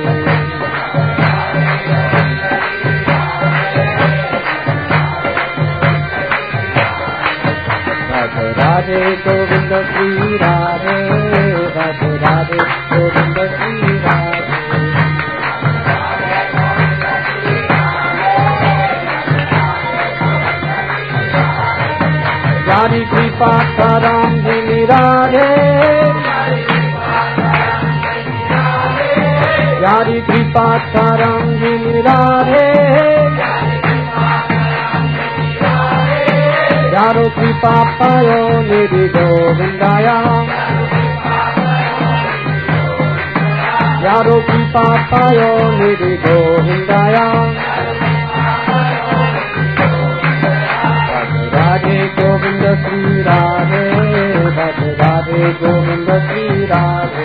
भज राधे गोविंद श्री राधे भज राधे गोविंद श्री राधे यारी कृपा तरंगिनी राधे यारी कृपा तरंगिनी राधे यारो कृपा पायो निधि गोविंदाया यारो कृपा पायो निधि गोविंदाया राधे गोविंद श्री राधे भज राधे गोविंद श्री राधे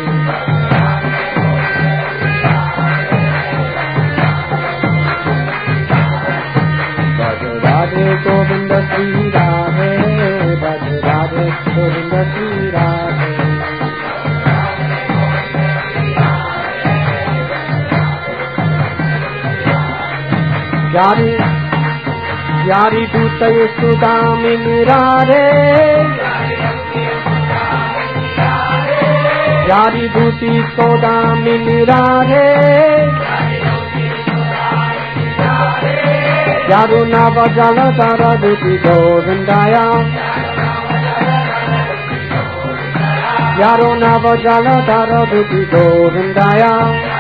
भज राधे गोविंद श्री राधे भज राधे गोविंद श्री राधे यारी दूतय सुदामिनी राधे, यारी दूती सौदामिनी राधे, यारो नव जलधर दूती गोविंदाया, यारो नव जलधर दूती गोविंदाया,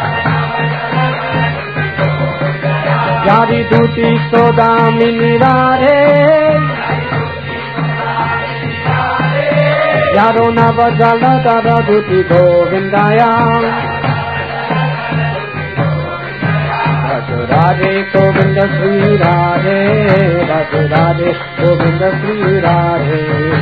यारी दूती सौदामिनी राधे, यारो नव जलधर दूती गोविंदाया, राधे गोविंद श्री राधे, राधे राधे गोविंद श्री राधे,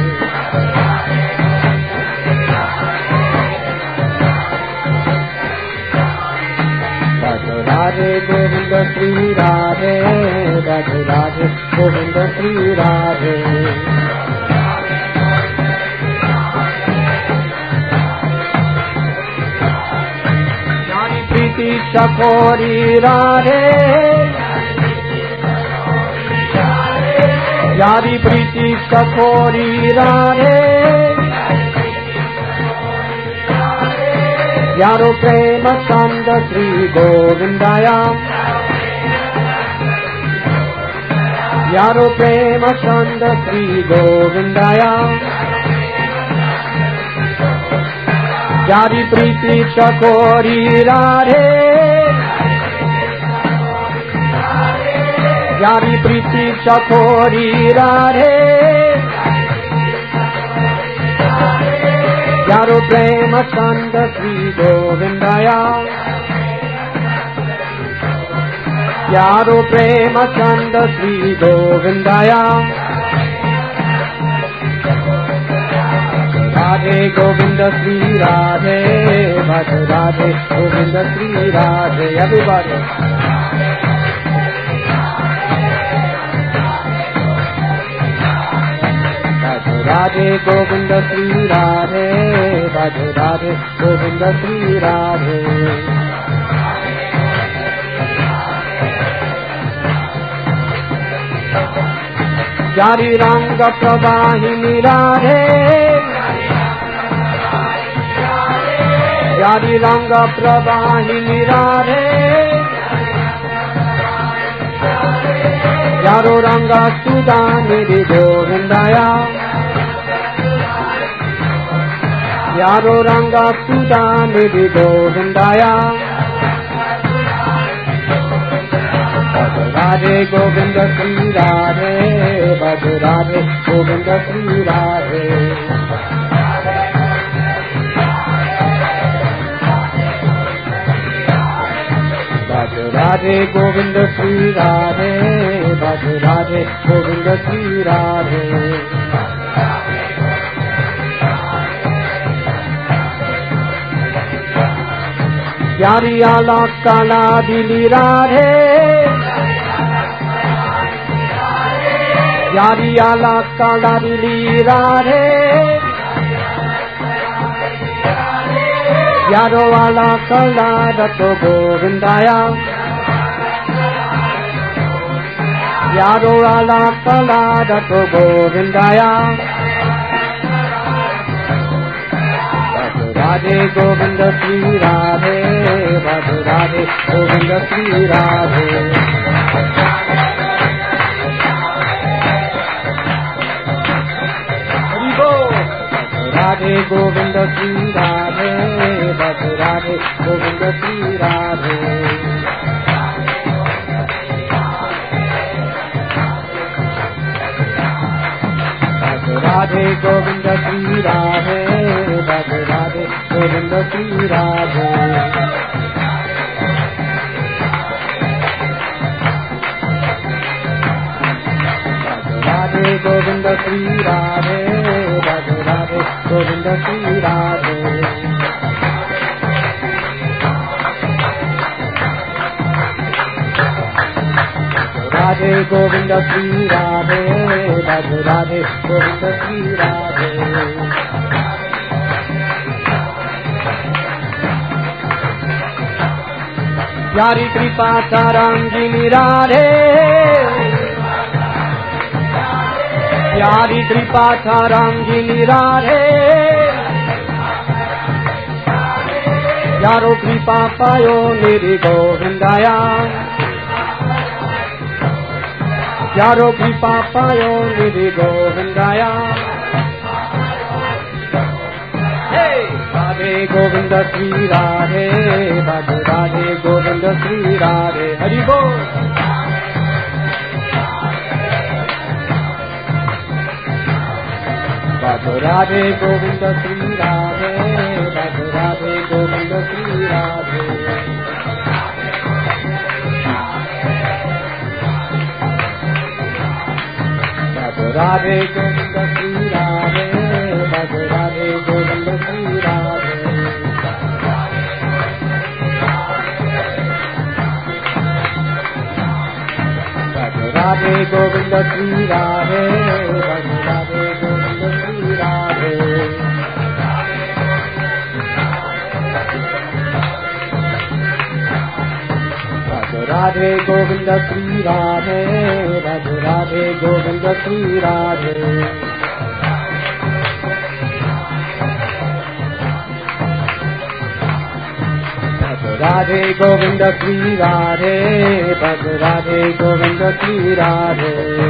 राधे गोविंद श्री राधे, राधे राधे गोविंद श्री राधे, यारी प्रीति चकोरी राधे, यारी प्रीति चकोरी राधे, यारो प्रेम चंद श्री गोविंदाया, यारो प्रेम चंद श्री गोविंदाया, यारी प्रीति चकोरी राधे, यारी प्रीति चकोरी राधे, यारो प्रेम चंद श्री गोविंदाया, यारो प्रेम चंद श्री गोविंदाया, राधे गोविंद श्री राधे, राधे राधे गोविंद श्री राधे, everybody. राधे गोविंद श्री राधे, राधे राधे गोविंद श्री राधे, यारी रंग प्रवाहिनी राधे, यारी रंग प्रवाहिनी राधे, यारो रंग सुदामिनी गोविंदाया, यारो रंग सुदामिनी गोविंदाया, राधे गोविंद श्री राधे, राधे राधे गोविंद श्री राधे, राधे राधे गोविंद श्री राधे, राधे राधे गोविंद श्री राधे, यारी आला काला दिली राधे, यारी आला काला दिली राधे, यारो आला काला रतो गोविंदाया, यारो आला काला रतो गोविंदाया, राधे गोविंद श्री राधे, राधे राधे गोविंद श्री राधे, राधे गोविंद श्री राधे, राधे राधे गोविंद श्री राधे, राधे गोविंद श्री राधे, राधे राधे गोविंद श्री राधे, राधे गोविंद श्री राधे, राधे राधे गोविंद श्री राधे, राधे गोविंद श्री राधे, राधे राधे गोविंद श्री राधे, प्यारी कृपा सारंगिनी राधे, यारी कृपा था राम जी निरारे, यारो कृपा पायो मेरे गोविंदाया, यारो कृपा पायो मेरे गोविंदाया। राधे गोविंद श्री राधे, राधे राधे गोविंद श्री राधे, हरि बोल। राधे राधे गोविंद श्री राधे, राधे राधे गोविंद श्री राधे। राधे राधे गोविंद श्री राधे, राधे राधे गोविंद श्री राधे। राधे राधे गोविंद श्री राधे, राधे राधे गोविंद श्री राधे। राधे राधे गोविंद श्री राधे, राधे राधे गोविंद श्री राधे। राधे गोविंद श्री राधे, राधे राधे गोविंद श्री राधे।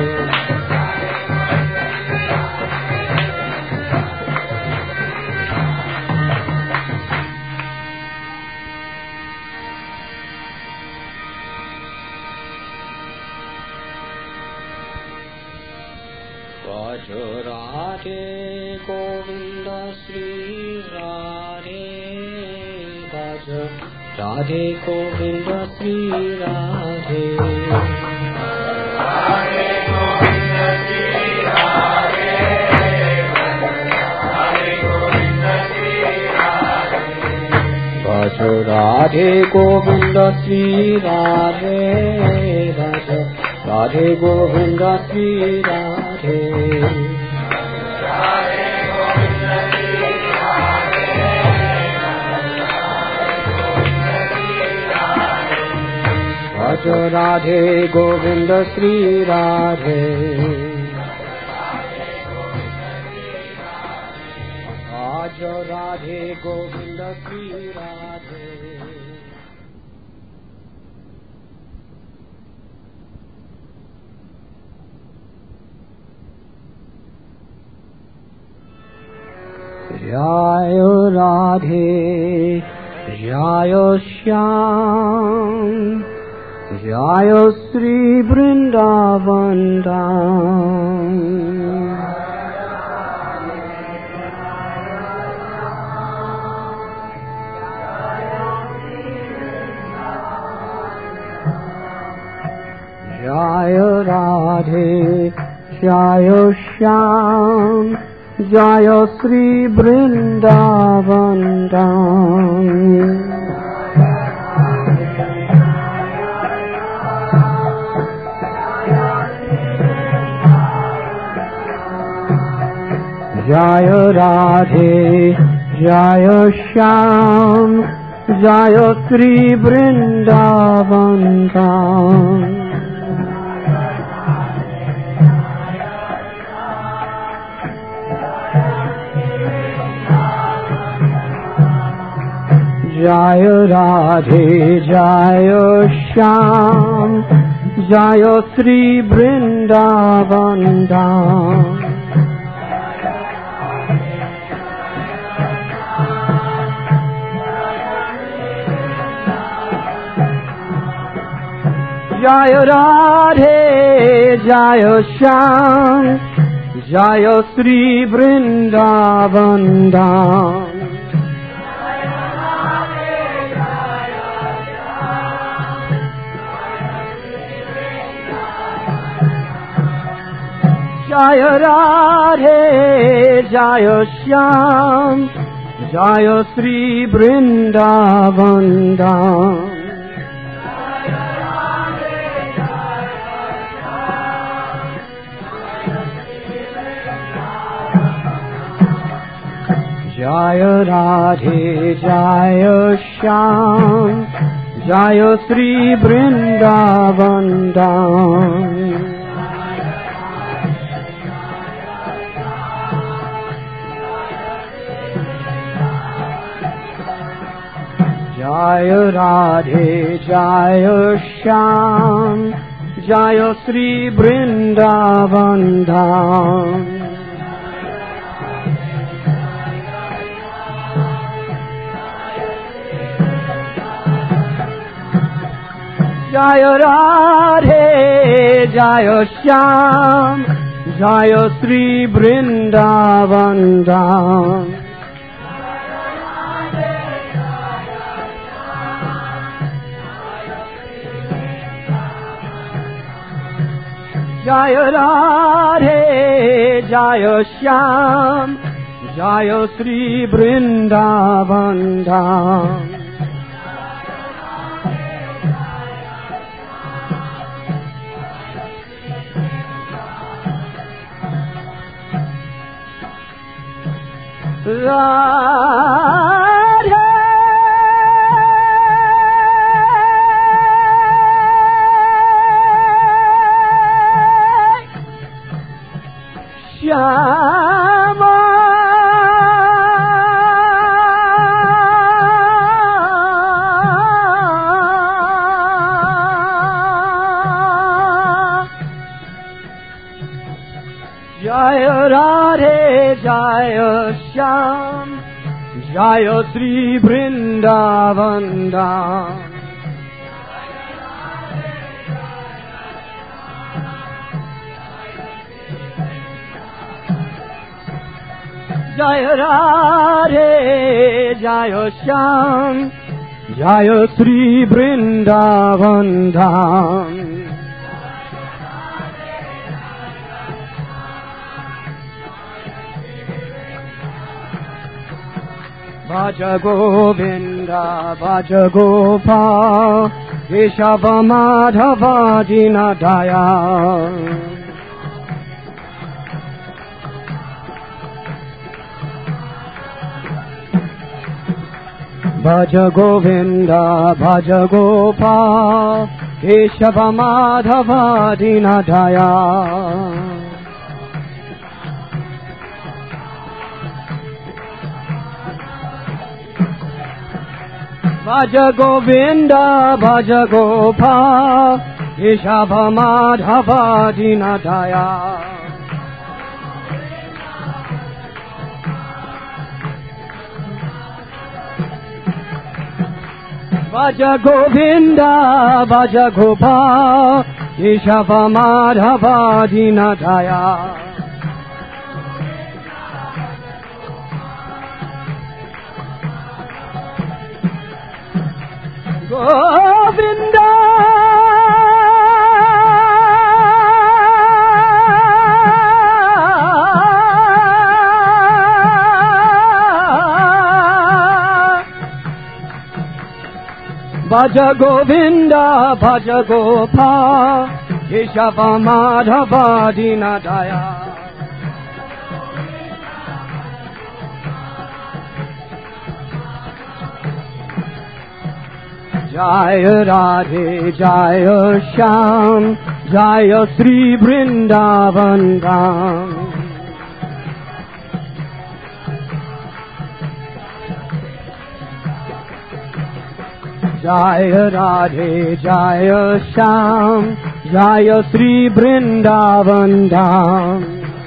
राधे गोविंद श्री राधे, राधे गोविंद श्री राधे। राधे गोविंद श्री राधे, राधे गोविंद श्री राधे। भज राधे गोविंद श्री राधे, राधे राधे गोविंद श्री राधे। भज राधे गोविंद श्री राधे, भज राधे गोविंद श्री राधे। जय राधे जय श्याम, जय श्री वृंदावन धाम। जय राधे जय श्याम, जय श्री वृंदावन धाम। जय राधे जय श्याम, जय श्री वृंदावन धाम। जय राधे जय श्याम, जय श्री वृंदावन धाम। जय राधे जय श्याम, जय श्री वृंदावन धाम। जय राधे जय श्याम, जय श्री वृंदावन धाम। जय राधे जय श्याम, जय श्री वृंदावन धाम। Jai Radhe Jai Shyam Jai Sri Vrindavan Dham Jai Radhe Jai Shyam Jai Sri Vrindavan Dham Jai Radhe Jai Shyam Jai Sri Vrindavan Dham Radhe Shyama Jai Radhe Jai Shyam Jai Sri Vrindavan Dham Jai Radhe Jai Shyam Jai Sri Vrindavan Dham Bhaja Govinda Bhaja Gopal Keshava Madhava Dinadaya Bhaja Govinda Bhaja Gopal Keshava Madhava Dinadaya Bhaja Govinda Bhaja Gopal Keshava Madhava Dinadaya Bhaja Govinda Bhaja Gopal Keshava Madhava Dinadaya Govinda Bhaja Govinda Bhaja Gopal Keshava Madhava Dinadaya Jai Radhe Jai Shyam Jai Sri Vrindavan Dham Jai Radhe Jai Shyam Jai Sri Vrindavan Dham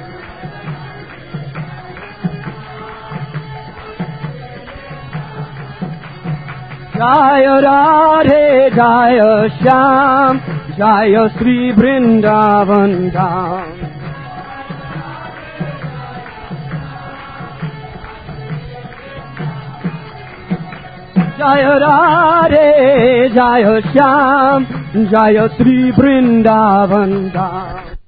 Jai Radhe Jai Shyam Jai Sri Vrindavan Dham Jai Radhe Jai Shyam Jai Sri Vrindavan Dham